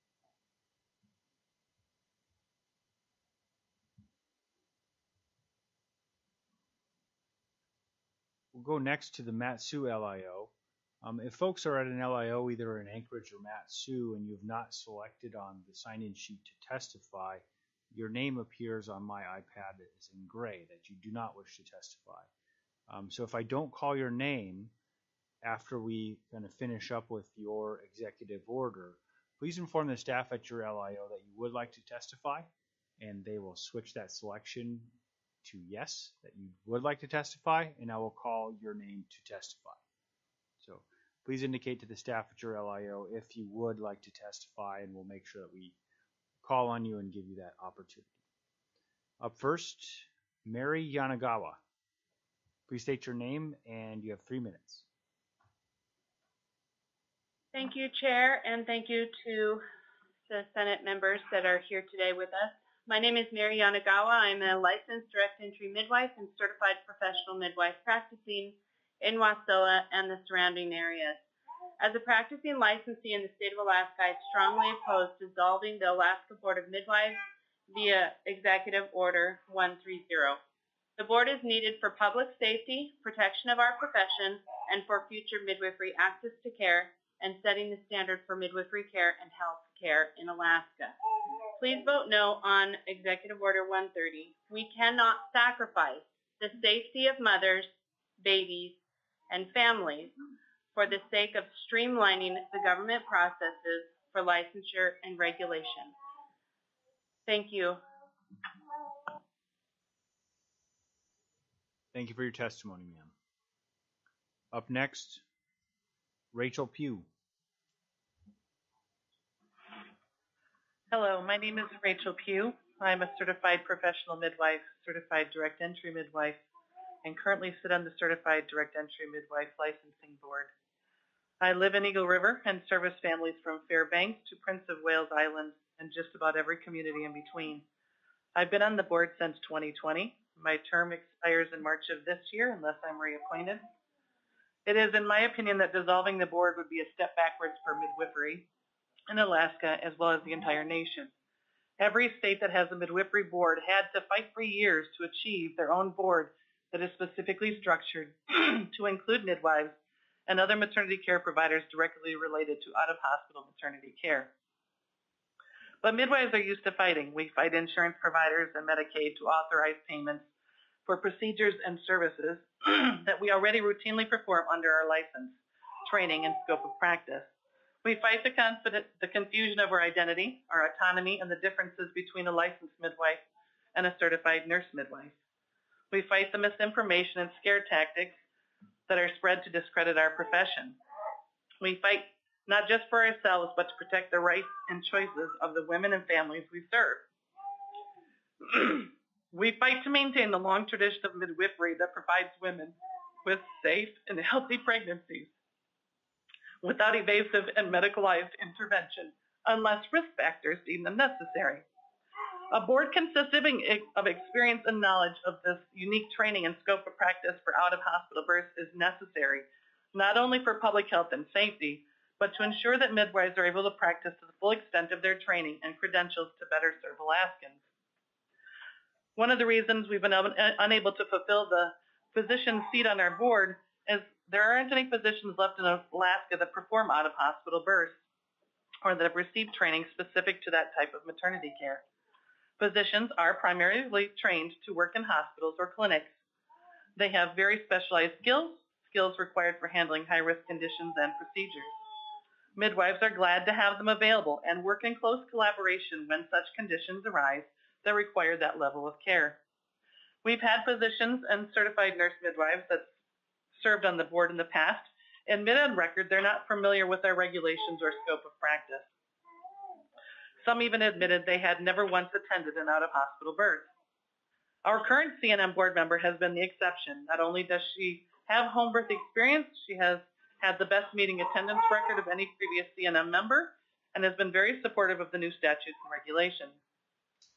We'll go next to the Mat-Su L I O. Um, if folks are at an L I O, either in Anchorage or Mat-Su, and you have not selected on the sign-in sheet to testify, your name appears on my iPad that is in gray, that you do not wish to testify. Um, so if I don't call your name after we kind of finish up with your executive order, please inform the staff at your L I O that you would like to testify, and they will switch that selection to yes, that you would like to testify, and I will call your name to testify. So please indicate to the staff at your L I O if you would like to testify, and we'll make sure that we call on you and give you that opportunity. Up first, Mary Yanagawa. Please state your name, and you have three minutes. Thank you, Chair, and thank you to the Senate members that are here today with us. My name is Mary Yanagawa. I'm a licensed direct entry midwife and certified professional midwife practicing in Wasilla and the surrounding areas. As a practicing licensee in the state of Alaska, I strongly oppose dissolving the Alaska Board of Midwives via Executive Order one thirty. The board is needed for public safety, protection of our profession, and for future midwifery access to care and setting the standard for midwifery care and health care in Alaska. Please vote no on Executive Order one thirty. We cannot sacrifice the safety of mothers, babies, and families for the sake of streamlining the government processes for licensure and regulation. Thank you. Thank you for your testimony, ma'am. Up next, Rachel Pugh. Hello, my name is Rachel Pugh. I'm a certified professional midwife, certified direct entry midwife, and currently sit on the Certified Direct Entry Midwife Licensing Board. I live in Eagle River and service families from Fairbanks to Prince of Wales Island and just about every community in between. I've been on the board since twenty twenty. My term expires in March of this year unless I'm reappointed. It is, in my opinion, that dissolving the board would be a step backwards for midwifery in Alaska as well as the entire nation. Every state that has a midwifery board had to fight for years to achieve their own board that is specifically structured to include midwives and other maternity care providers directly related to out-of-hospital maternity care. But midwives are used to fighting. We fight insurance providers and Medicaid to authorize payments for procedures and services that we already routinely perform under our license, training, and scope of practice. We fight the, confident, the confusion over identity, our autonomy, and the differences between a licensed midwife and a certified nurse midwife. We fight the misinformation and scare tactics that are spread to discredit our profession. We fight not just for ourselves, but to protect the rights and choices of the women and families we serve. We fight to maintain the long tradition of midwifery that provides women with safe and healthy pregnancies without evasive and medicalized intervention, unless risk factors deem them necessary. A board consisting of experience and knowledge of this unique training and scope of practice for out-of-hospital births is necessary, not only for public health and safety, but to ensure that midwives are able to practice to the full extent of their training and credentials to better serve Alaskans. One of the reasons we've been un unable to fulfill the physician seat on our board is there aren't any physicians left in Alaska that perform out-of-hospital births or that have received training specific to that type of maternity care. Physicians are primarily trained to work in hospitals or clinics. They have very specialized skills, skills required for handling high-risk conditions and procedures. Midwives are glad to have them available and work in close collaboration when such conditions arise that require that level of care. We've had physicians and certified nurse midwives that served on the board in the past and admit on record they're not familiar with our regulations or scope of practice. Some even admitted they had never once attended an out-of-hospital birth. Our current C N M board member has been the exception. Not only does she have home birth experience, she has had the best meeting attendance record of any previous C N M member and has been very supportive of the new statutes and regulations.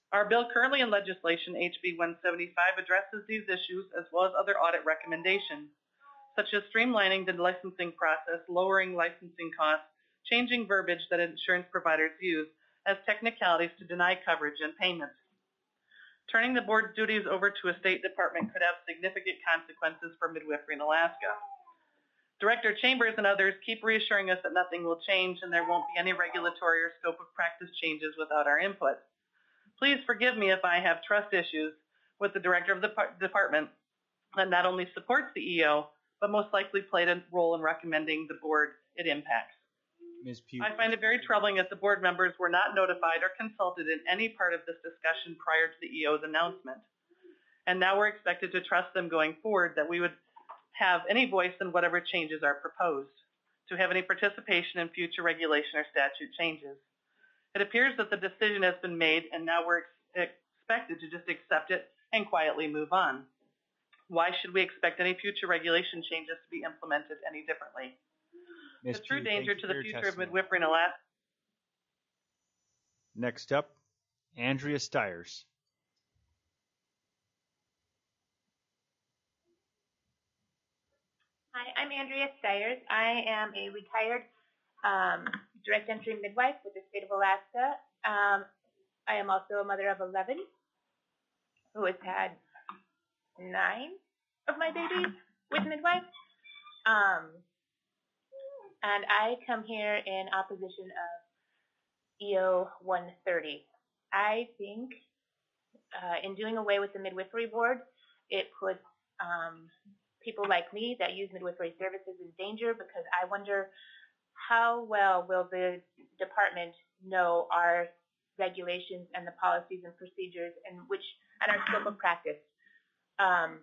Our bill currently in legislation, H B one seventy-five, addresses these issues as well as other audit recommendations, such as streamlining the licensing process, lowering licensing costs, changing verbiage that insurance providers use as technicalities to deny coverage and payment. Turning the board's duties over to a state department could have significant consequences for midwifery in Alaska. Director Chambers and others keep reassuring us that nothing will change and there won't be any regulatory or scope of practice changes without our input. Please forgive me if I have trust issues with the director of the department that not only supports the E O, but most likely played a role in recommending the board it impacts. Miz Pugh. I find it very troubling that the board members were not notified or consulted in any part of this discussion prior to the E O's announcement. And now we're expected to trust them going forward that we would have any voice in whatever changes are proposed, to have any participation in future regulation or statute changes. It appears that the decision has been made and now we're ex expected to just accept it and quietly move on. Why should we expect any future regulation changes to be implemented any differently? Miz The true Pugh, danger thank you to for the your future of testimony. midwifery in Alaska. Next up, Andrea Stiers. Hi, I'm Andrea Stiers. I am a retired um, direct entry midwife with the state of Alaska. Um, I am also a mother of eleven who has had nine of my babies with midwives. Um, and I come here in opposition of E O one thirty. I think uh, in doing away with the midwifery board, it puts um, people like me that use midwifery services in danger, because I wonder how well will the department know our regulations and the policies and procedures and which and our scope of practice. Um,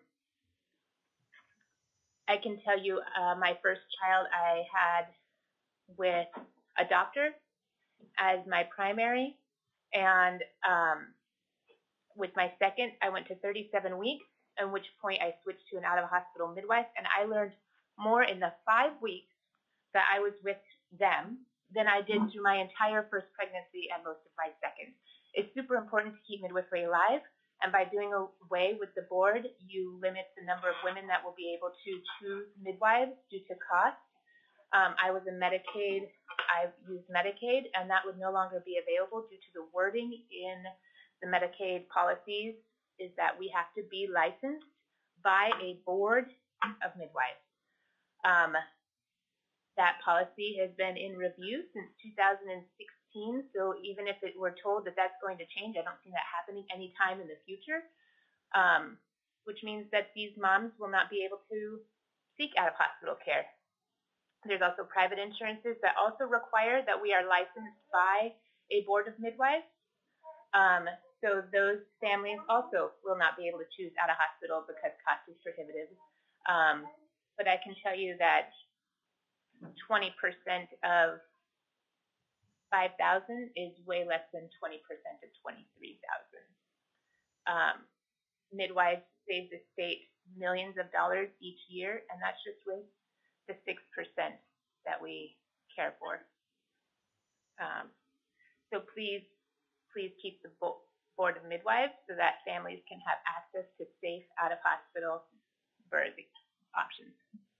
I can tell you uh, my first child I had with a doctor as my primary, and um, with my second I went to thirty-seven weeks, at which point I switched to an out-of-hospital midwife, and I learned more in the five weeks that I was with them than I did through my entire first pregnancy and most of my second. It's super important to keep midwifery alive, and by doing away with the board, you limit the number of women that will be able to choose midwives due to cost. Um, I was a Medicaid, I've used Medicaid, and that would no longer be available due to the wording in the Medicaid policies is that we have to be licensed by a board of midwives. Um, that policy has been in review since two thousand sixteen, so even if it were told that that's going to change, I don't see that happening anytime in the future, um, which means that these moms will not be able to seek out-of-hospital care. There's also private insurances that also require that we are licensed by a board of midwives. Um, so those families also will not be able to choose out of hospital because cost is prohibitive. Um, but I can tell you that twenty percent of five thousand is way less than twenty percent of twenty-three thousand. Um, midwives save the state millions of dollars each year, and that's just with the six percent that we care for. Um, so please, please keep the bo board of midwives so that families can have access to safe out-of-hospital birthing options.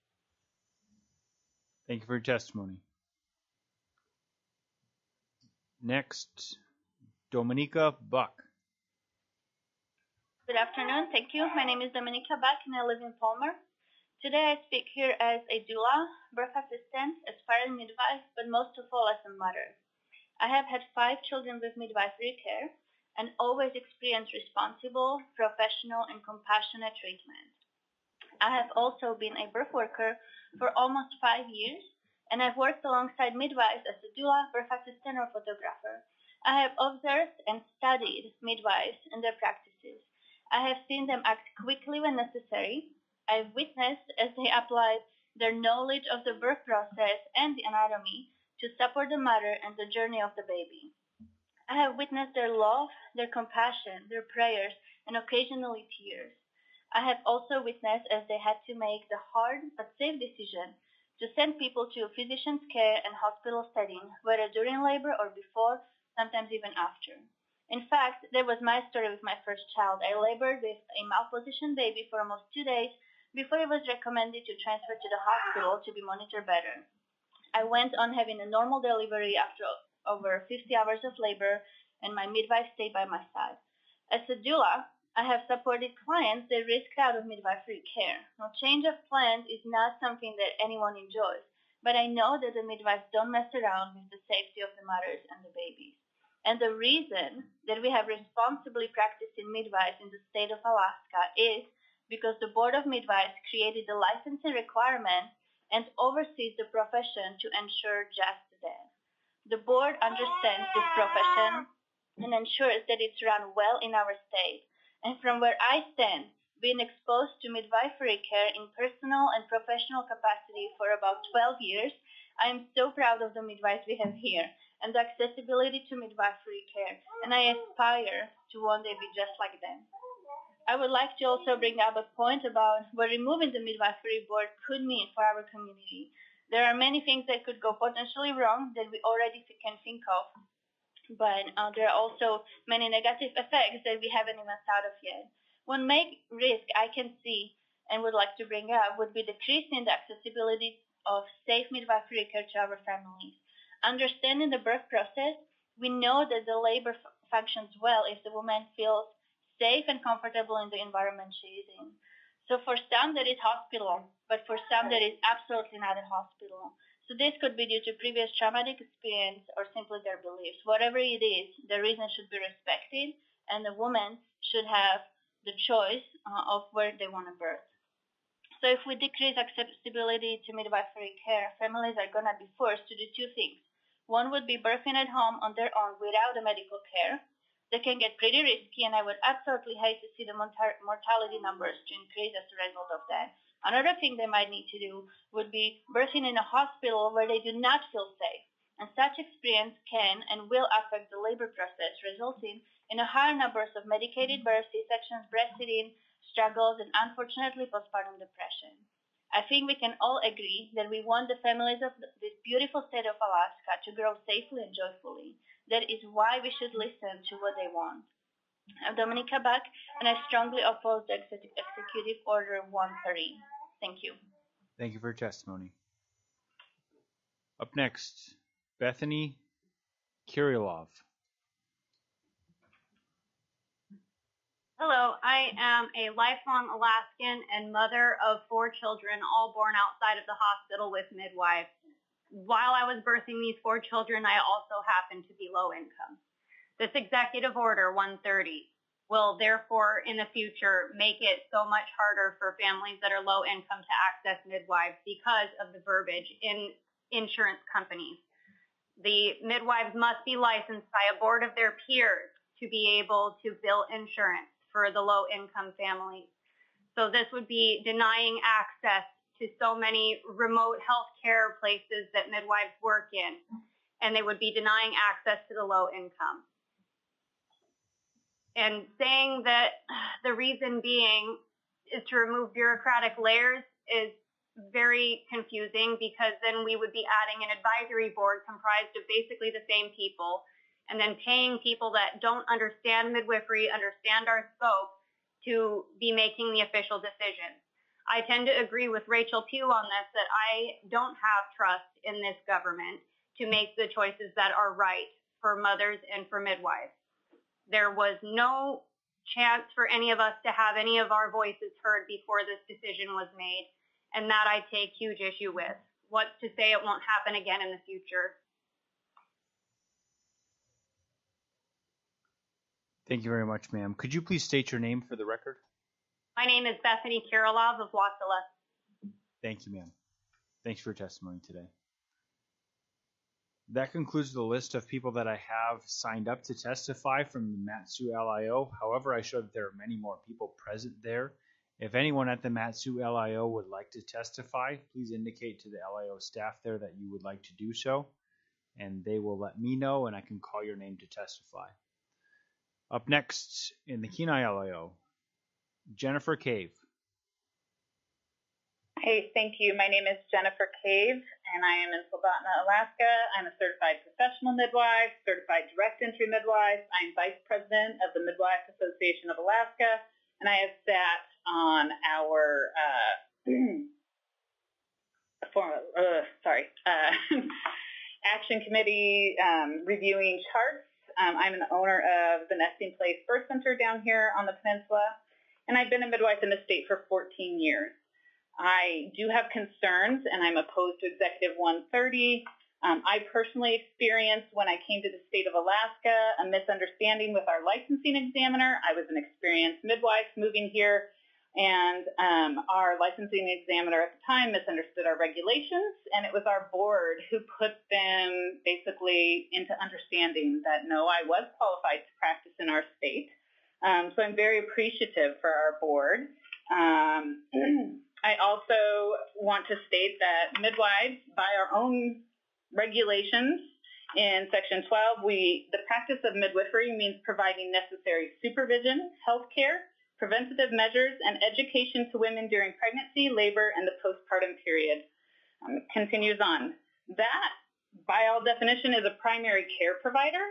Thank you for your testimony. Next, Dominica Buck. Good afternoon. Thank you. My name is Dominica Buck and I live in Palmer. Today I speak here as a doula, birth assistant, aspiring midwife, but most of all as a mother. I have had five children with midwifery care and always experienced responsible, professional, and compassionate treatment. I have also been a birth worker for almost five years, and I've worked alongside midwives as a doula, birth assistant, or photographer. I have observed and studied midwives and their practices. I have seen them act quickly when necessary. I've witnessed as they apply their knowledge of the birth process and the anatomy to support the mother and the journey of the baby. I have witnessed their love, their compassion, their prayers, and occasionally tears. I have also witnessed as they had to make the hard but safe decision to send people to a physician's care and hospital setting, whether during labor or before, sometimes even after. In fact, that was my story with my first child. I labored with a malpositioned baby for almost two days before it was recommended to transfer to the hospital to be monitored better. I went on having a normal delivery after over fifty hours of labor, and my midwife stayed by my side. As a doula, I have supported clients that risked out of midwifery care. Now, change of plans is not something that anyone enjoys, but I know that the midwives don't mess around with the safety of the mothers and the babies. And the reason that we have responsibly practicing midwives in the state of Alaska is because the Board of Midwives created the licensing requirement and oversees the profession to ensure just that. The board understands this profession and ensures that it's run well in our state. And from where I stand, being exposed to midwifery care in personal and professional capacity for about twelve years, I am so proud of the midwives we have here and the accessibility to midwifery care, and I aspire to one day be just like them. I would like to also bring up a point about what removing the midwifery board could mean for our community. There are many things that could go potentially wrong that we already can think of, but uh, there are also many negative effects that we haven't even thought of yet. One main risk I can see and would like to bring up would be decreasing the accessibility of safe midwifery care to our families. Understanding the birth process, we know that the labor f- functions well if the woman feels safe and comfortable in the environment she is in. So for some that is hospital, but for some that is absolutely not a hospital. So this could be due to previous traumatic experience or simply their beliefs. Whatever it is, the reason should be respected, and the woman should have the choice uh, of where they want to birth. So if we decrease accessibility to midwifery care, families are going to be forced to do two things. One would be birthing at home on their own without a medical care. That can get pretty risky, and I would absolutely hate to see the mortality numbers to increase as a result of that. Another thing they might need to do would be birthing in a hospital where they do not feel safe. And such experience can and will affect the labor process, resulting in a higher numbers of medicated births, C-sections, breastfeeding, struggles, and unfortunately postpartum depression. I think we can all agree that we want the families of this beautiful state of Alaska to grow safely and joyfully. That is why we should listen to what they want. I'm Dominika Buck, and I strongly oppose the Executive Order one thirty. Thank you. Thank you for your testimony. Up next, Bethany Kirilov. Hello, I am a lifelong Alaskan and mother of four children, all born outside of the hospital with midwives. While I was birthing these four children, I also happened to be low income. This Executive Order one thirty will therefore in the future make it so much harder for families that are low income to access midwives because of the verbiage in insurance companies. The midwives must be licensed by a board of their peers to be able to bill insurance for the low income families. So this would be denying access to so many remote healthcare places that midwives work in, and they would be denying access to the low income. And saying that the reason being is to remove bureaucratic layers is very confusing, because then we would be adding an advisory board comprised of basically the same people, and then paying people that don't understand midwifery, understand our scope, to be making the official decisions. I tend to agree with Rachel Pugh on this, that I don't have trust in this government to make the choices that are right for mothers and for midwives. There was no chance for any of us to have any of our voices heard before this decision was made, and that I take huge issue with. What's to say it won't happen again in the future? Thank you very much, ma'am. Could you please state your name for the record? My name is Bethany Kirilov of Wasilla. Thank you, ma'am. Thanks for your testimony today. That concludes the list of people that I have signed up to testify from the Mat-Su L I O. However, I showed that there are many more people present there. If anyone at the Mat-Su L I O would like to testify, please indicate to the L I O staff there that you would like to do so, and they will let me know, and I can call your name to testify. Up next in the Kenai L I O, Jennifer Cave. Hey, thank you. My name is Jennifer Cave, and I am in Soldotna, Alaska. I'm a certified professional midwife, certified direct entry midwife. I'm vice president of the Midwife Association of Alaska, and I have sat on our uh, for, uh, sorry uh, action committee um, reviewing charts. Um, I'm an owner of the Nesting Place Birth Center down here on the peninsula, and I've been a midwife in the state for fourteen years. I do have concerns, and I'm opposed to Executive one thirty. Um, I personally experienced, when I came to the state of Alaska, a misunderstanding with our licensing examiner. I was an experienced midwife moving here, and um, our licensing examiner at the time misunderstood our regulations, and it was our board who put them basically into understanding that, no, I was qualified to practice in our state. Um, so I'm very appreciative for our board. Um, I also want to state that midwives, by our own regulations in Section twelve, we the practice of midwifery means providing necessary supervision, health care, preventative measures, and education to women during pregnancy, labor, and the postpartum period. Um, it continues on. That, by all definition, is a primary care provider.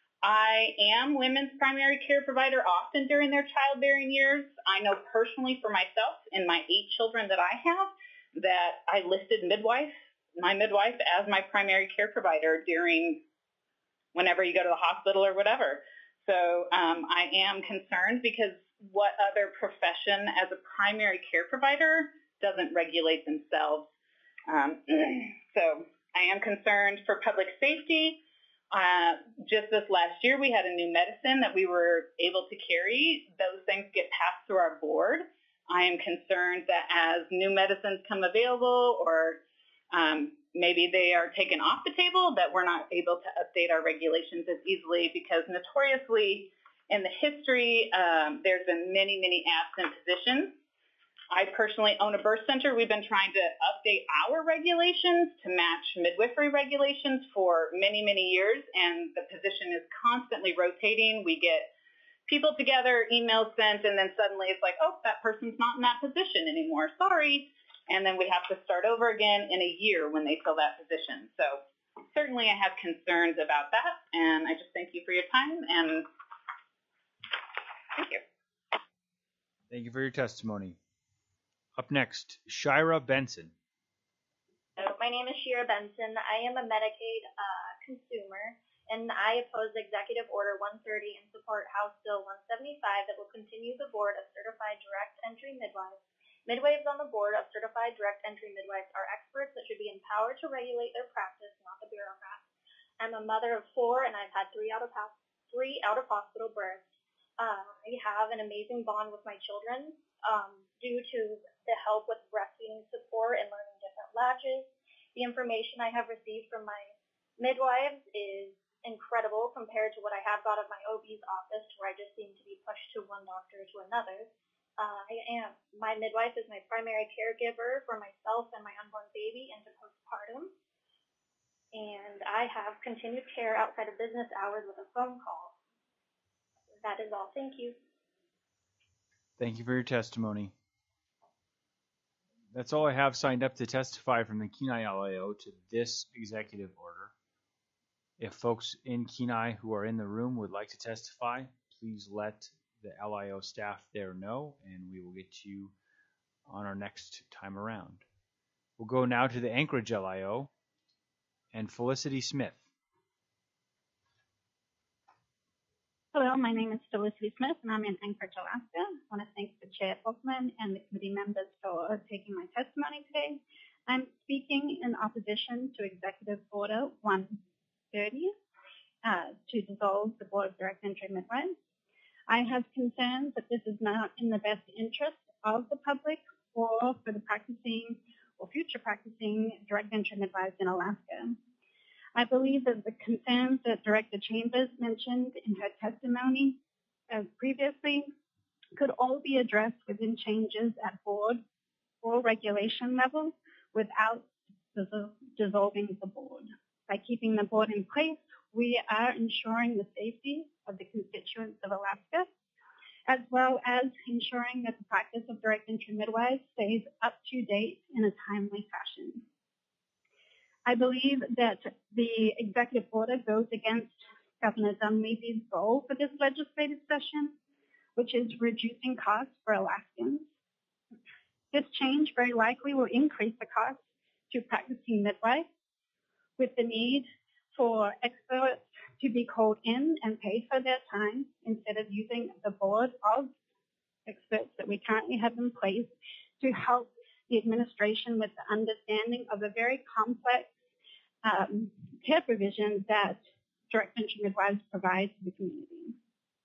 I am women's primary care provider often during their childbearing years. I know personally for myself and my eight children that I have that I listed midwife, my midwife as my primary care provider during whenever you go to the hospital or whatever. So um, I am concerned because what other profession as a primary care provider doesn't regulate themselves? Um, so I am concerned for public safety. Uh, just this last year, we had a new medicine that we were able to carry. Those things get passed through our board. I am concerned that as new medicines come available or um, maybe they are taken off the table, that we're not able to update our regulations as easily because notoriously in the history, um, there's been many, many absent physicians. I personally own a birth center. We've been trying to update our regulations to match midwifery regulations for many, many years, and the position is constantly rotating. We get people together, emails sent, and then suddenly it's like, oh, that person's not in that position anymore. Sorry. And then we have to start over again in a year when they fill that position. So certainly I have concerns about that, and I just thank you for your time, and thank you. Thank you for your testimony. Up next, Shira Benson. So my name is Shira Benson. I am a Medicaid uh, consumer, and I oppose Executive Order one thirty and support House Bill one seventy-five that will continue the Board of Certified Direct Entry Midwives. Midwives on the Board of Certified Direct Entry Midwives are experts that should be empowered to regulate their practice, not the bureaucrats. I'm a mother of four, and I've had three out of three out of hospital births. Uh, I have an amazing bond with my children um, due to the help with breastfeeding support and learning different latches. The information I have received from my midwives is incredible compared to what I have got at my O B's office, where I just seem to be pushed to one doctor to another. Uh, I am my midwife is my primary caregiver for myself and my unborn baby into postpartum, and I have continued care outside of business hours with a phone call. That is all. Thank you. Thank you for your testimony. That's all I have signed up to testify from the Kenai L I O to this executive order. If folks in Kenai who are in the room would like to testify, please let the L I O staff there know, and we will get you on our next time around. We'll go now to the Anchorage L I O and Felicity Smith. Hello, my name is Felicity Smith, and I'm in Anchorage, Alaska. I want to thank the Chair Folkman and the committee members for taking my testimony today. I'm speaking in opposition to Executive Order one thirty uh, to dissolve the Board of Direct Entry Midwives. I have concerns that this is not in the best interest of the public or for the practicing or future practicing direct entry midwives in Alaska. I believe that the concerns that Director Chambers mentioned in her testimony uh, previously could all be addressed within changes at board or regulation level without dissol- dissolving the board. By keeping the board in place, we are ensuring the safety of the constituents of Alaska, as well as ensuring that the practice of direct entry midwives stays up to date in a timely fashion. I believe that the executive order goes against Governor Dunleavy's goal for this legislative session, which is reducing costs for Alaskans. This change very likely will increase the cost to practicing midwives, with the need for experts to be called in and paid for their time instead of using the board of experts that we currently have in place to help the administration with the understanding of the very complex um, care provision that direct entry midwives provide to the community.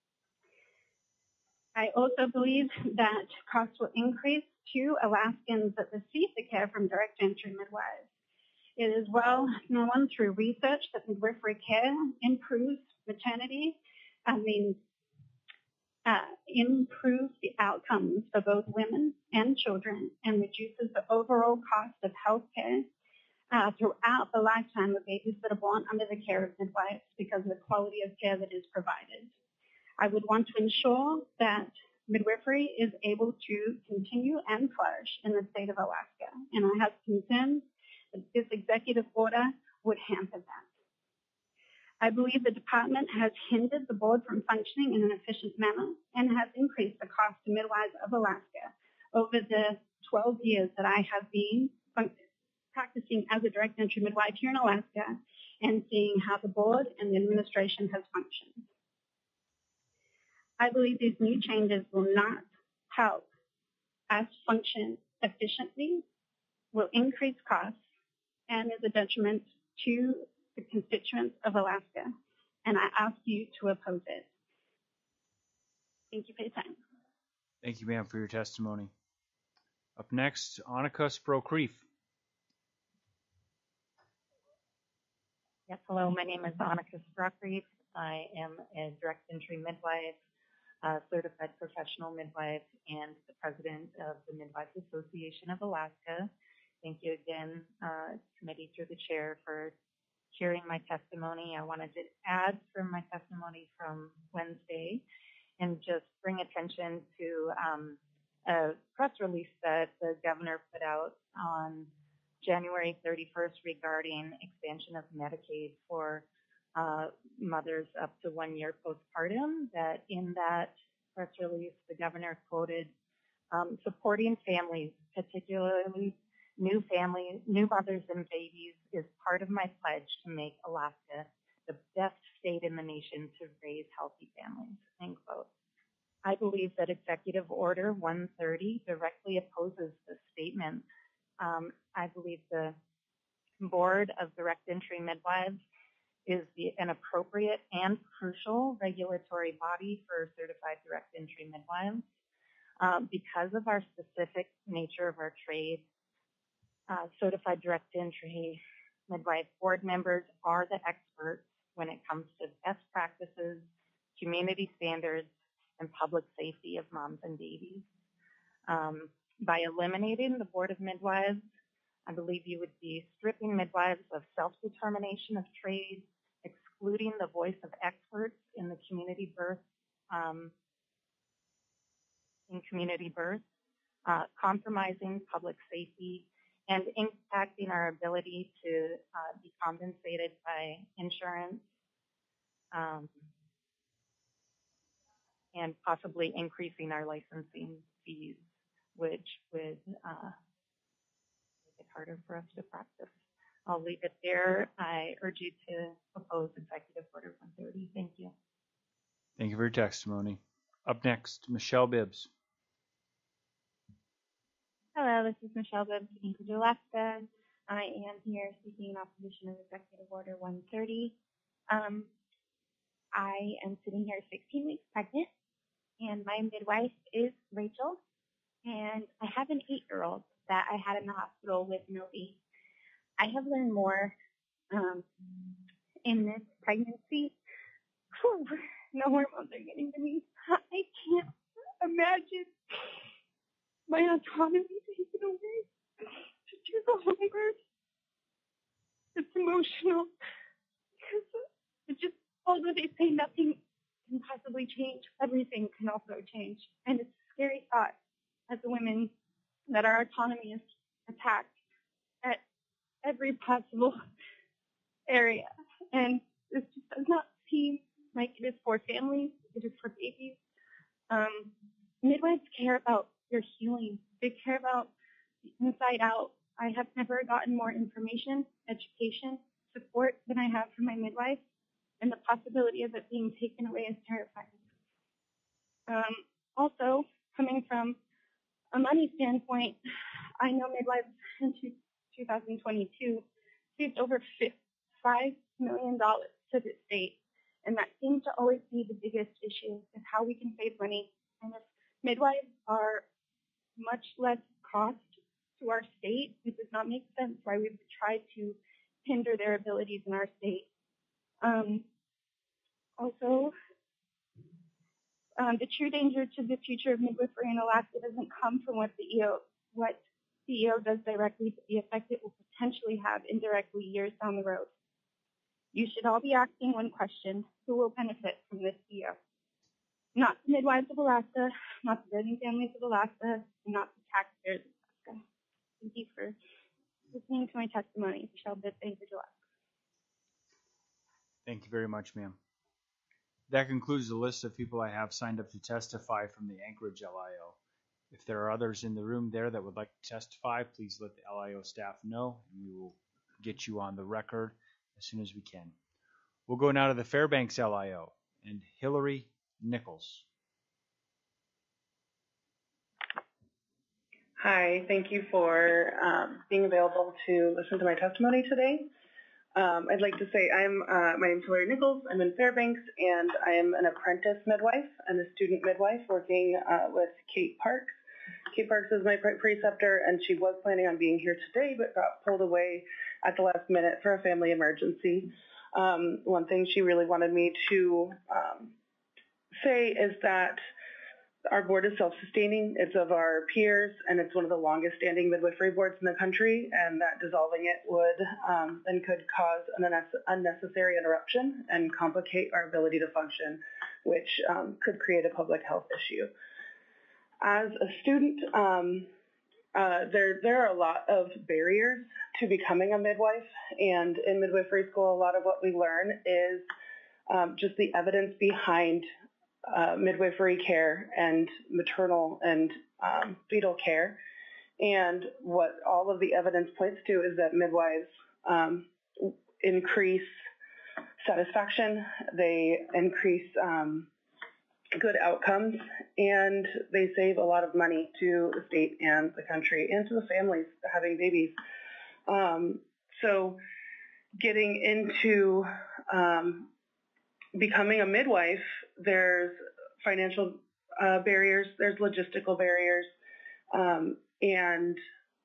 I also believe that costs will increase to Alaskans that receive the care from direct entry midwives. It is well known through research that midwifery care improves maternity, I mean, uh, improves the outcomes for both women and children and reduces the overall cost of health care uh, throughout the lifetime of babies that are born under the care of midwives because of the quality of care that is provided. I would want to ensure that midwifery is able to continue and flourish in the state of Alaska, and I have concerns that this executive order would hamper that. I believe the department has hindered the board from functioning in an efficient manner and has increased the cost to midwives of Alaska over the twelve years that I have been practicing as a direct entry midwife here in Alaska and seeing how the board and the administration has functioned. I believe these new changes will not help us function efficiently, will increase costs, and is a detriment to the constituents of Alaska, and I ask you to oppose it. Thank you for your time. Thank you, ma'am, for your testimony. Up next, Annika Sproul-Creef. Yes, hello, my name is Annika Sproul-Creef. I am a direct entry midwife, a certified professional midwife, and the president of the Midwives Association of Alaska. Thank you again, uh, committee through the chair, for hearing my testimony. I wanted to add from my testimony from Wednesday and just bring attention to um, a press release that the governor put out on January thirty-first regarding expansion of Medicaid for uh, mothers up to one year postpartum. That in that press release, the governor quoted um, supporting families, particularly new families, new mothers and babies, is part of my pledge to make Alaska the best state in the nation to raise healthy families, end quote. I believe that Executive Order one thirty directly opposes this statement. Um, I believe the Board of Direct Entry Midwives is the, an appropriate and crucial regulatory body for certified direct entry midwives. Um, because of our specific nature of our trade, uh, certified direct entry midwife board members are the experts when it comes to best practices, community standards, and public safety of moms and babies. Um, by eliminating the Board of Midwives, I believe you would be stripping midwives of self-determination of trade, excluding the voice of experts in the community birth, um, in community birth, uh, compromising public safety, and impacting our ability to uh, be compensated by insurance, um, and possibly increasing our licensing fees, which would uh, make it harder for us to practice. I'll leave it there. I urge you to oppose Executive Order one thirty. Thank you. Thank you for your testimony. Up next, Michelle Bibbs. Hello, this is Michelle Bibbs, Anchorage, Alaska. I am here speaking in opposition of Executive Order one thirty. Um, I am sitting here sixteen weeks pregnant, and my midwife is Rachel, and I have an eight-year-old that I had in the hospital with Novi. I have learned more um, in this pregnancy. Whew, no hormones are getting to me. I can't imagine my autonomy taken away to do the home birth. It's emotional because it just, although they say nothing can possibly change, everything can also change. And it's a scary thought as a woman that our autonomy is attacked at every possible area. And this just does not seem like it is for families, it is for babies. Um, midwives care about your healing. They care about the inside out. I have never gotten more information, education, support than I have from my midwife, and the possibility of it being taken away is terrifying. Um, also, coming from a money standpoint, I know midwives in two thousand twenty-two saved over five million dollars to the state, and that seems to always be the biggest issue, is how we can save money. And if midwives are much less cost to our state, it does not make sense why we would try to hinder their abilities in our state. Um, also, um, the true danger to the future of midwifery in Alaska doesn't come from what the E O, what the E O does directly, but the effect it will potentially have indirectly years down the road. You should all be asking one question: who will benefit from this E O? Not the midwives of Alaska, not the birthing families of Alaska, and not the taxpayers of Alaska. Thank you for listening to my testimony. Michelle Bitt, Anchorage, Alaska. Thank you very much, ma'am. That concludes the list of people I have signed up to testify from the Anchorage L I O. If there are others in the room there that would like to testify, please let the L I O staff know, and we will get you on the record as soon as we can. We'll go now to the Fairbanks L I O and Hillary Nichols. Hi, thank you for um, being available to listen to my testimony today. Um, I'd like to say I'm, uh, my name is Hillary Nichols. I'm in Fairbanks, and I am an apprentice midwife and a student midwife working uh, with Kate Parks. Kate Parks is my pre- preceptor, and she was planning on being here today, but got pulled away at the last minute for a family emergency. Um, one thing she really wanted me to um, say is that our board is self-sustaining. It's of our peers, and it's one of the longest-standing midwifery boards in the country, and that dissolving it would um, and could cause an unnecessary interruption and complicate our ability to function, which um, could create a public health issue. As a student, um, uh, there, there are a lot of barriers to becoming a midwife, and in midwifery school, a lot of what we learn is um, just the evidence behind Uh, midwifery care and maternal and um, fetal care. And what all of the evidence points to is that midwives um, increase satisfaction, they increase um, good outcomes, and they save a lot of money to the state and the country and to the families having babies. Um, so getting into um, becoming a midwife, there's financial uh, barriers, there's logistical barriers, um, and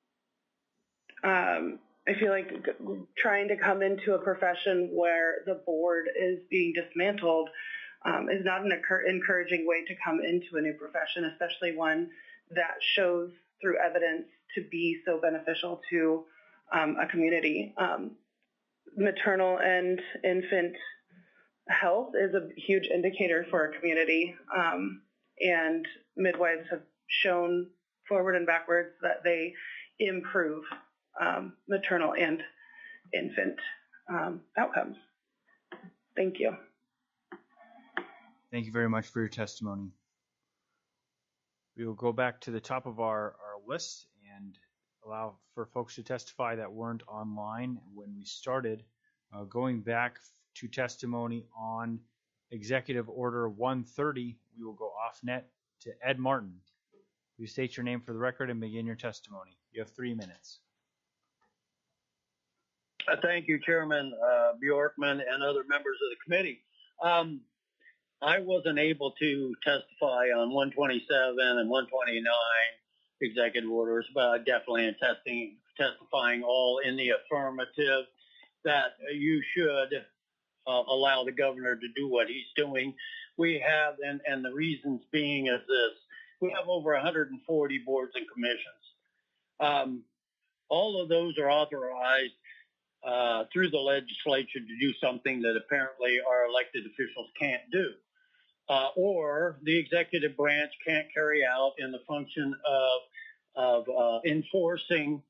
um, I feel like trying to come into a profession where the board is being dismantled um, is not an encouraging way to come into a new profession, especially one that shows through evidence to be so beneficial to um, a community. Um, maternal and infant health is a huge indicator for a community, um, and midwives have shown forward and backwards that they improve um, maternal and infant um, outcomes. Thank you. Thank you very much for your testimony. We will go back to the top of our, our list and allow for folks to testify that weren't online when we started. Uh, going back to testimony on Executive Order one thirty, we will go off net to Ed Martin. Please state your name for the record and begin your testimony. You have three minutes. Uh, thank you, Chairman uh, Bjorkman and other members of the committee. Um, I wasn't able to testify on one twenty-seven and one twenty-nine executive orders, but I definitely am testing, testifying all in the affirmative that you should uh, allow the governor to do what he's doing. We have, and, and the reasons being is this, we have over one hundred forty boards and commissions. Um, all of those are authorized uh, through the legislature to do something that apparently our elected officials can't do. Uh, or the executive branch can't carry out in the function of, of uh, enforcing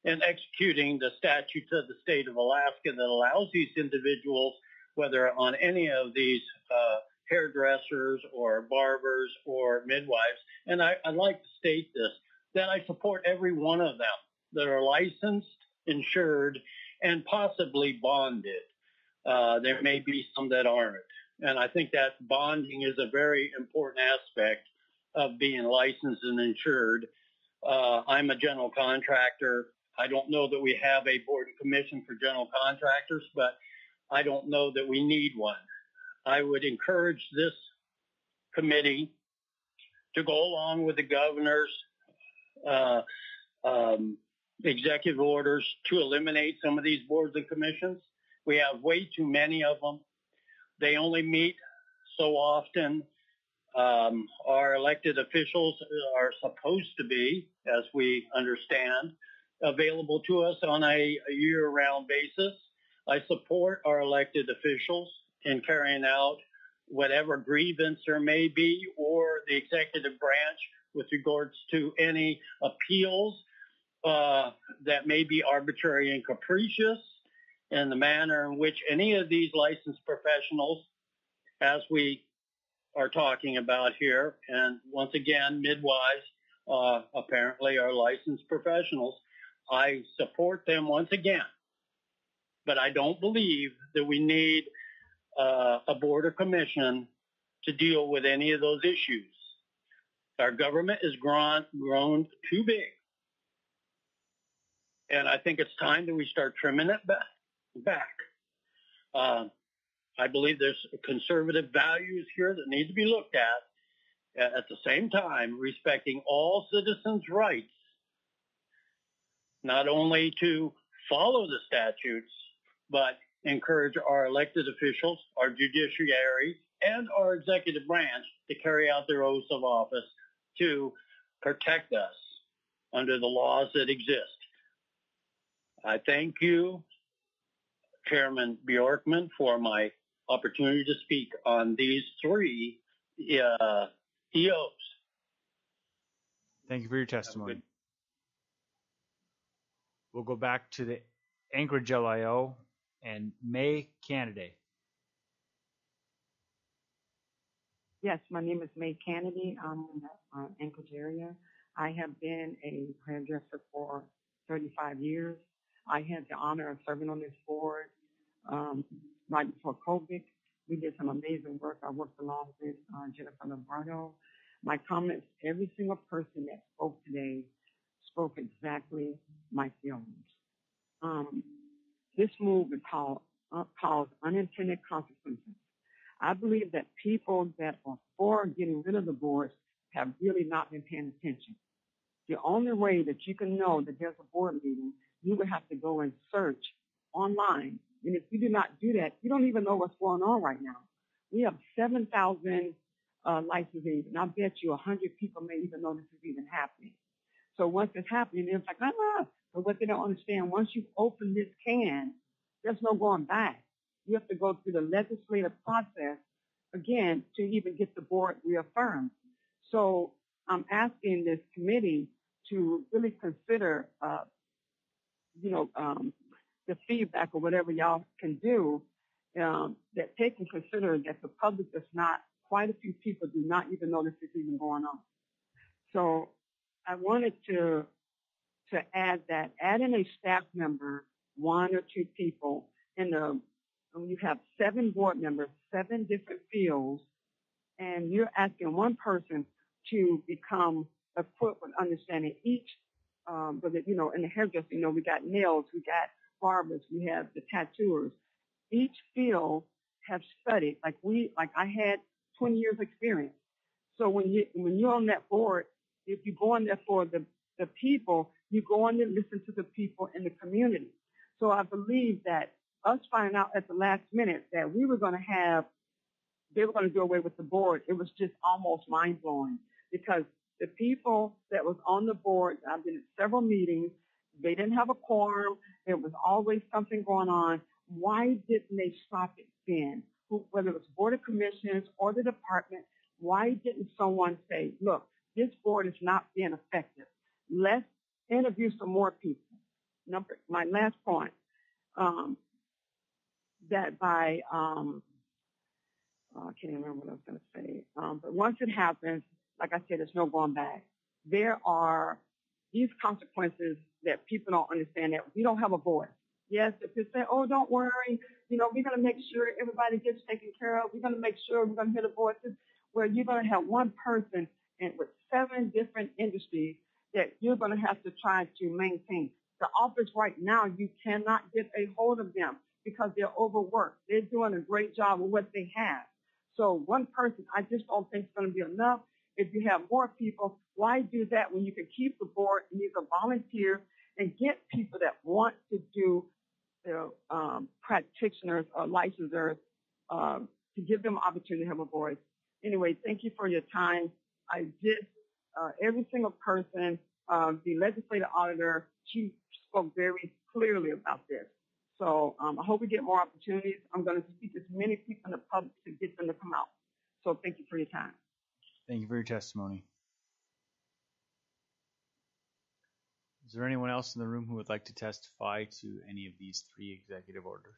and executing the statutes of the state of Alaska that allows these individuals, whether on any of these uh, hairdressers or barbers or midwives, and I, I'd like to state this, that I support every one of them that are licensed, insured, and possibly bonded. Uh, there may be some that aren't. And I think that bonding is a very important aspect of being licensed and insured. Uh, I'm a general contractor. I don't know that we have a board and commission for general contractors, but I don't know that we need one. I would encourage this committee to go along with the governor's uh, um, executive orders to eliminate some of these boards and commissions. We have way too many of them. They only meet so often. Um, our elected officials are supposed to be, as we understand, available to us on a, a year-round basis. I support our elected officials in carrying out whatever grievance there may be, or the executive branch with regards to any appeals uh, that may be arbitrary and capricious, and the manner in which any of these licensed professionals, as we are talking about here, and once again, midwives uh, apparently are licensed professionals. I support them once again, but I don't believe that we need uh, a board or commission to deal with any of those issues. Our government has grown, grown too big, and I think it's time that we start trimming it back. back. Uh, I believe there's conservative values here that need to be looked at, at the same time respecting all citizens' rights, not only to follow the statutes, but encourage our elected officials, our judiciary, and our executive branch to carry out their oaths of office to protect us under the laws that exist. I thank you, Chairman Bjorkman, for my opportunity to speak on these three uh, E Os. Thank you for your testimony. We'll go back to the Anchorage L I O and May Kennedy. Yes, my name is May Kennedy. I'm in the uh, Anchorage area. I have been a hairdresser for thirty-five years. I had the honor of serving on this board um, right before COVID. We did some amazing work. I worked along with uh, Jennifer Lombardo. My comments, every single person that spoke today spoke exactly my feelings. Um, this move would cause, uh, cause unintended consequences. I believe that people that are for getting rid of the boards have really not been paying attention. The only way that you can know that there's a board meeting, you would have to go and search online. And if you do not do that, you don't even know what's going on right now. We have seven thousand uh, licensees, and I bet you one hundred people may even know this is even happening. So once it's happening, it's like, ah, but what they don't understand, once you open this can, there's no going back. You have to go through the legislative process, again, to even get the board reaffirmed. So I'm asking this committee to really consider, uh, you know, um, the feedback or whatever y'all can do, um, that take and consider that the public does not, quite a few people do not even know this is even going on. So I wanted to to add that adding a staff member, one or two people, in the, when you have seven board members, seven different fields, and you're asking one person to become equipped with understanding each, um, but you know, in the hairdressing, you know, we got nails, we got barbers, we have the tattooers. Each field have studied, like we, like I had twenty years experience. So when you, when you're on that board, if you go in there for the, the people, you go in there and listen to the people in the community. So I believe that us finding out at the last minute that we were going to have, they were going to do away with the board, it was just almost mind-blowing, because the people that was on the board, I've been at several meetings, they didn't have a quorum, there was always something going on. Why didn't they stop it then? Who, whether it was Board of Commissioners or the department, why didn't someone say, look, this board is not being effective. Let's interview some more people. number, my last point, um, that by, um, oh, I can't even remember what I was going to say. Um, but once it happens, like I said, there's no going back. There are these consequences that people don't understand, that we don't have a voice. Yes, if you say, oh, don't worry, you know, we're going to make sure everybody gets taken care of. We're going to make sure we're going to hear the voices. Where you're going to have one person and with seven different industries that you're going to have to try to maintain. The office right now, you cannot get a hold of them because they're overworked. They're doing a great job with what they have. So one person, I just don't think it's going to be enough. If you have more people, why do that when you can keep the board and you can volunteer and get people that want to do, you know, um, practitioners or licensors um, to give them opportunity to have a voice. Anyway, thank you for your time. I did, uh, every single person, um, the legislative auditor, she spoke very clearly about this. So um, I hope we get more opportunities. I'm going to speak to as many people in the public to get them to come out. So thank you for your time. Thank you for your testimony. Is there anyone else in the room who would like to testify to any of these three executive orders?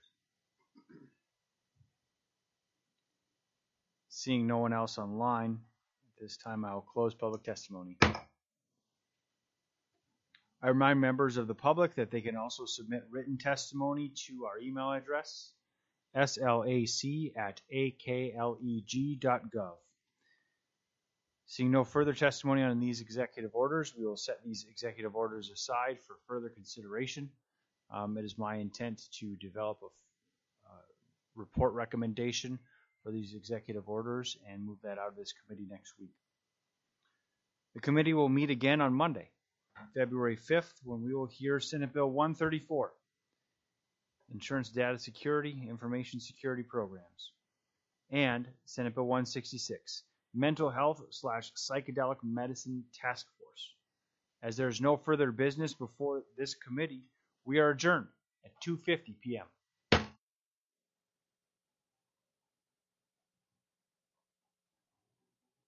Seeing no one else online, at this time I will close public testimony. I remind members of the public that they can also submit written testimony to our email address, slac at a k l e g dot gov. Seeing no further testimony on these executive orders, we will set these executive orders aside for further consideration. Um, it is my intent to develop a uh, report recommendation for these executive orders and move that out of this committee next week. The committee will meet again on Monday, February fifth, when we will hear Senate Bill one thirty-four, Insurance Data Security, Information Security Programs, and Senate Bill one sixty-six, Mental Health slash Psychedelic Medicine Task Force. As there is no further business before this committee, we are adjourned at two fifty p m